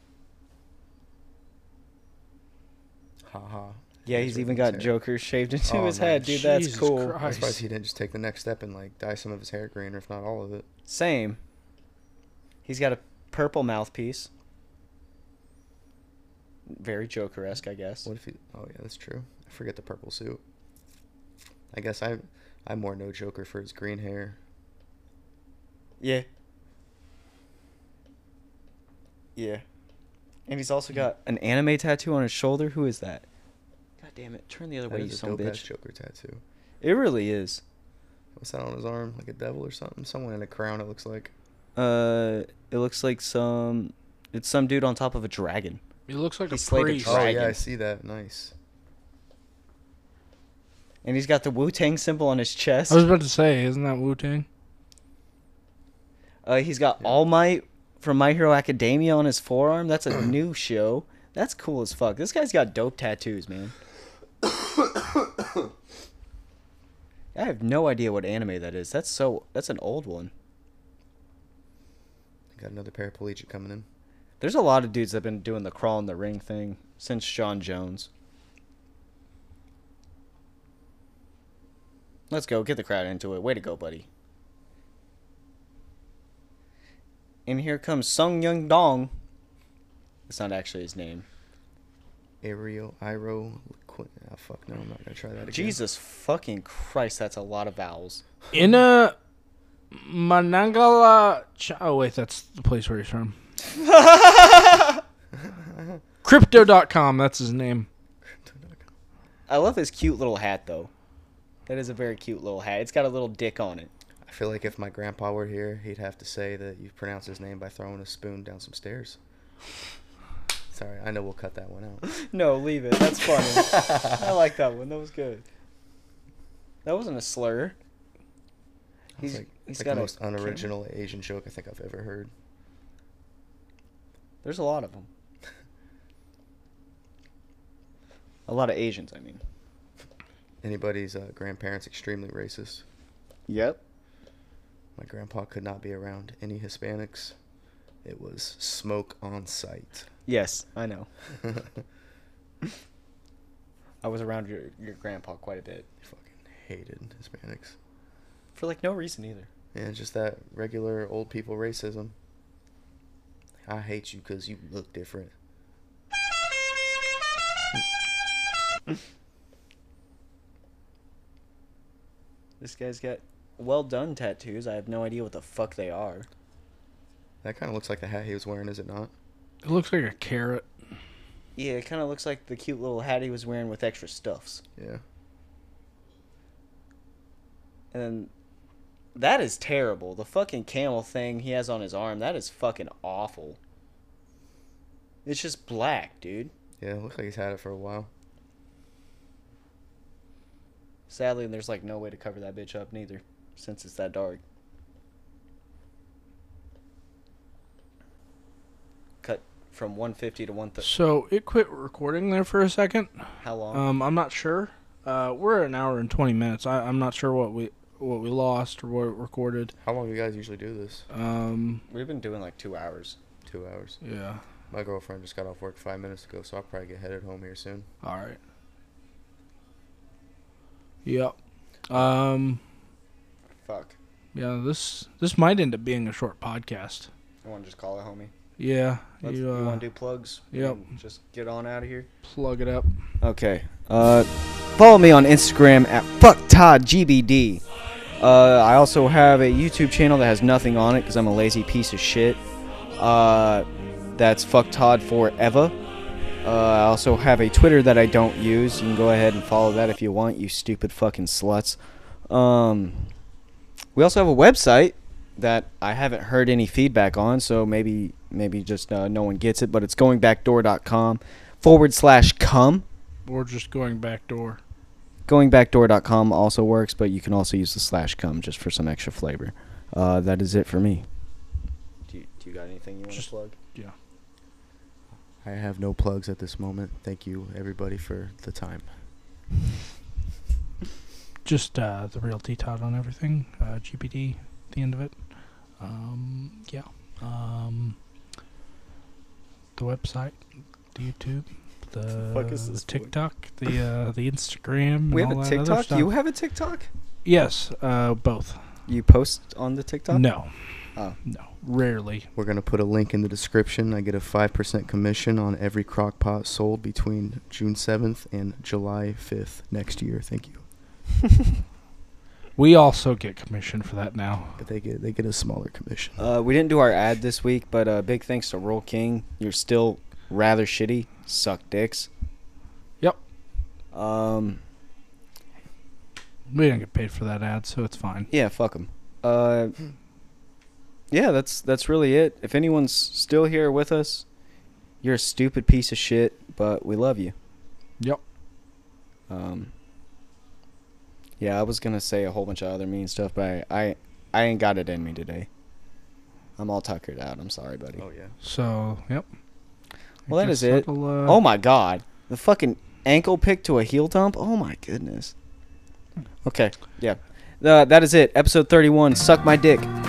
Ha-ha. Yeah, That's he's what even he got said. Joker shaved into Oh, his head, nice. dude. That's Jesus cool. Christ. I'm surprised he didn't just take the next step and like dye some of his hair green, or if not all of it. Same. He's got a purple mouthpiece. Very Joker-esque, I guess. What if he? Oh yeah, that's true. I forget the purple suit. I guess I, I more know Joker for his green hair. Yeah. Yeah. And he's also got an anime tattoo on his shoulder. Who is that? God damn it. Turn the other That way, you is a son of a dope ass bitch. Joker tattoo. It really is. What's that on his arm? Like a devil or something? Someone in a crown. It looks like. Uh, it looks like some... It's some dude on top of a dragon. It looks like He a slayed a priest. Oh yeah, Dragon. I see that. Nice. And he's got the Wu-Tang symbol on his chest. I was about to say, isn't that Wu Tang? Uh, he's got All Might from My Hero Academia on his forearm. That's a new show. That's cool as fuck. This guy's got dope tattoos, man. I have no idea what anime that is. That's so. That's an old one. Got another paraplegic coming in. There's a lot of dudes that have been doing the crawl in the ring thing since John Jones. Let's go. Get the crowd into it. Way to go, buddy. And here comes Sung Young Dong. That's not actually his name. Aerial, Iro, Liqui- oh, fuck no, I'm not gonna try that again. Jesus fucking Christ, that's a lot of vowels. Ina Manangala. Ch- oh, wait, that's the place where he's from. Crypto dot com, that's his name. I love his cute little hat, though. That is a very cute little hat. It's got a little dick on it. I feel like if my grandpa were here, he'd have to say that you pronounce his name by throwing a spoon down some stairs. Sorry, I know we'll cut that one out. No, leave it. That's funny. I like that one. That was good. That wasn't a slur. He's He's, like, he's it's like got the a most unoriginal Asian joke I think I've ever heard. There's a lot of them. A lot of Asians, I mean. Anybody's uh, grandparents extremely racist. Yep. My grandpa could not be around any Hispanics. It was smoke on sight. Yes, I know. I was around your, your grandpa quite a bit. He fucking hated Hispanics. For, like, no reason either. Yeah, just that regular old people racism. I hate you because you look different. This guy's got well done tattoos. I have no idea what the fuck they are. That kind of looks like the hat he was wearing, is it not? It looks like a carrot. Yeah, it kind of looks like the cute little hat he was wearing with extra stuffs. Yeah. And then that is terrible. The fucking camel thing he has on his arm, that is fucking awful. It's just black, dude. Yeah, it looks like he's had it for a while. Sadly, there's like no way to cover that bitch up neither, since it's that dark. Cut from one fifty to one thirty. So it quit recording there for a second. How long? Um, I'm not sure. Uh, we're at an hour and twenty minutes. I, I'm not sure what we what we lost or what it recorded. How long do you guys usually do this? Um, We've been doing like two hours. Two hours. yeah. My girlfriend just got off work five minutes ago, so I'll probably get headed home here soon. All right. Yep. Um, Fuck. yeah. This this might end up being a short podcast. I want to just call it, homie. Yeah. Let's, you, you uh, want to do plugs? yep. And Just get on out of here. plug it up. Okay. Uh, follow me on Instagram at fucktodgbd. Uh, I also have a YouTube channel that has nothing on it because I'm a lazy piece of shit. Uh, that's fucktod forever. Uh, I also have a Twitter that I don't use. You can go ahead and follow that if you want, you stupid fucking sluts. Um, we also have a website that I haven't heard any feedback on, so maybe maybe just uh, no one gets it, but it's goingbackdoor.com forward slash cum. Or just going back door. Goingbackdoor dot com also works, but you can also use the slash cum just for some extra flavor. Uh, that is it for me. Do you, do you got anything you want Just- to plug? Yeah. I have no plugs at this moment. Thank you, everybody, for the time. Just uh, the real T-Tot on everything. Uh, G P D at the end of it. Um, yeah. Um, the website, the YouTube, the, fuck is the this for? TikTok, the uh, the Instagram. We and have all a that other TikTok? stuff. You have a TikTok? Yes, uh, both. You post on the TikTok? No. Oh. No. Rarely. We're going to put a link in the description. I get a five percent commission on every crock pot sold between June seventh and July fifth next year. Thank you. We also get commission for that now. But they get they get a smaller commission. Uh, we didn't do our ad this week, but uh, big thanks to Roll King. You're still rather shitty. Suck dicks. Yep. Um, We didn't get paid for that ad, so it's fine. yeah, fuck them. Uh, yeah, that's that's really it. If anyone's still here with us, you're a stupid piece of shit, but we love you. Yep. Um, yeah, I was gonna say a whole bunch of other mean stuff, but I I, I ain't got it in me today. I'm all tuckered out. I'm sorry, buddy. Oh, yeah. So, yep. Well, I that is guess it. that'll, uh, Oh my god. The fucking ankle pick to a heel dump? Oh my goodness. Okay, yeah. Uh, that is it. Episode thirty-one. Suck my dick.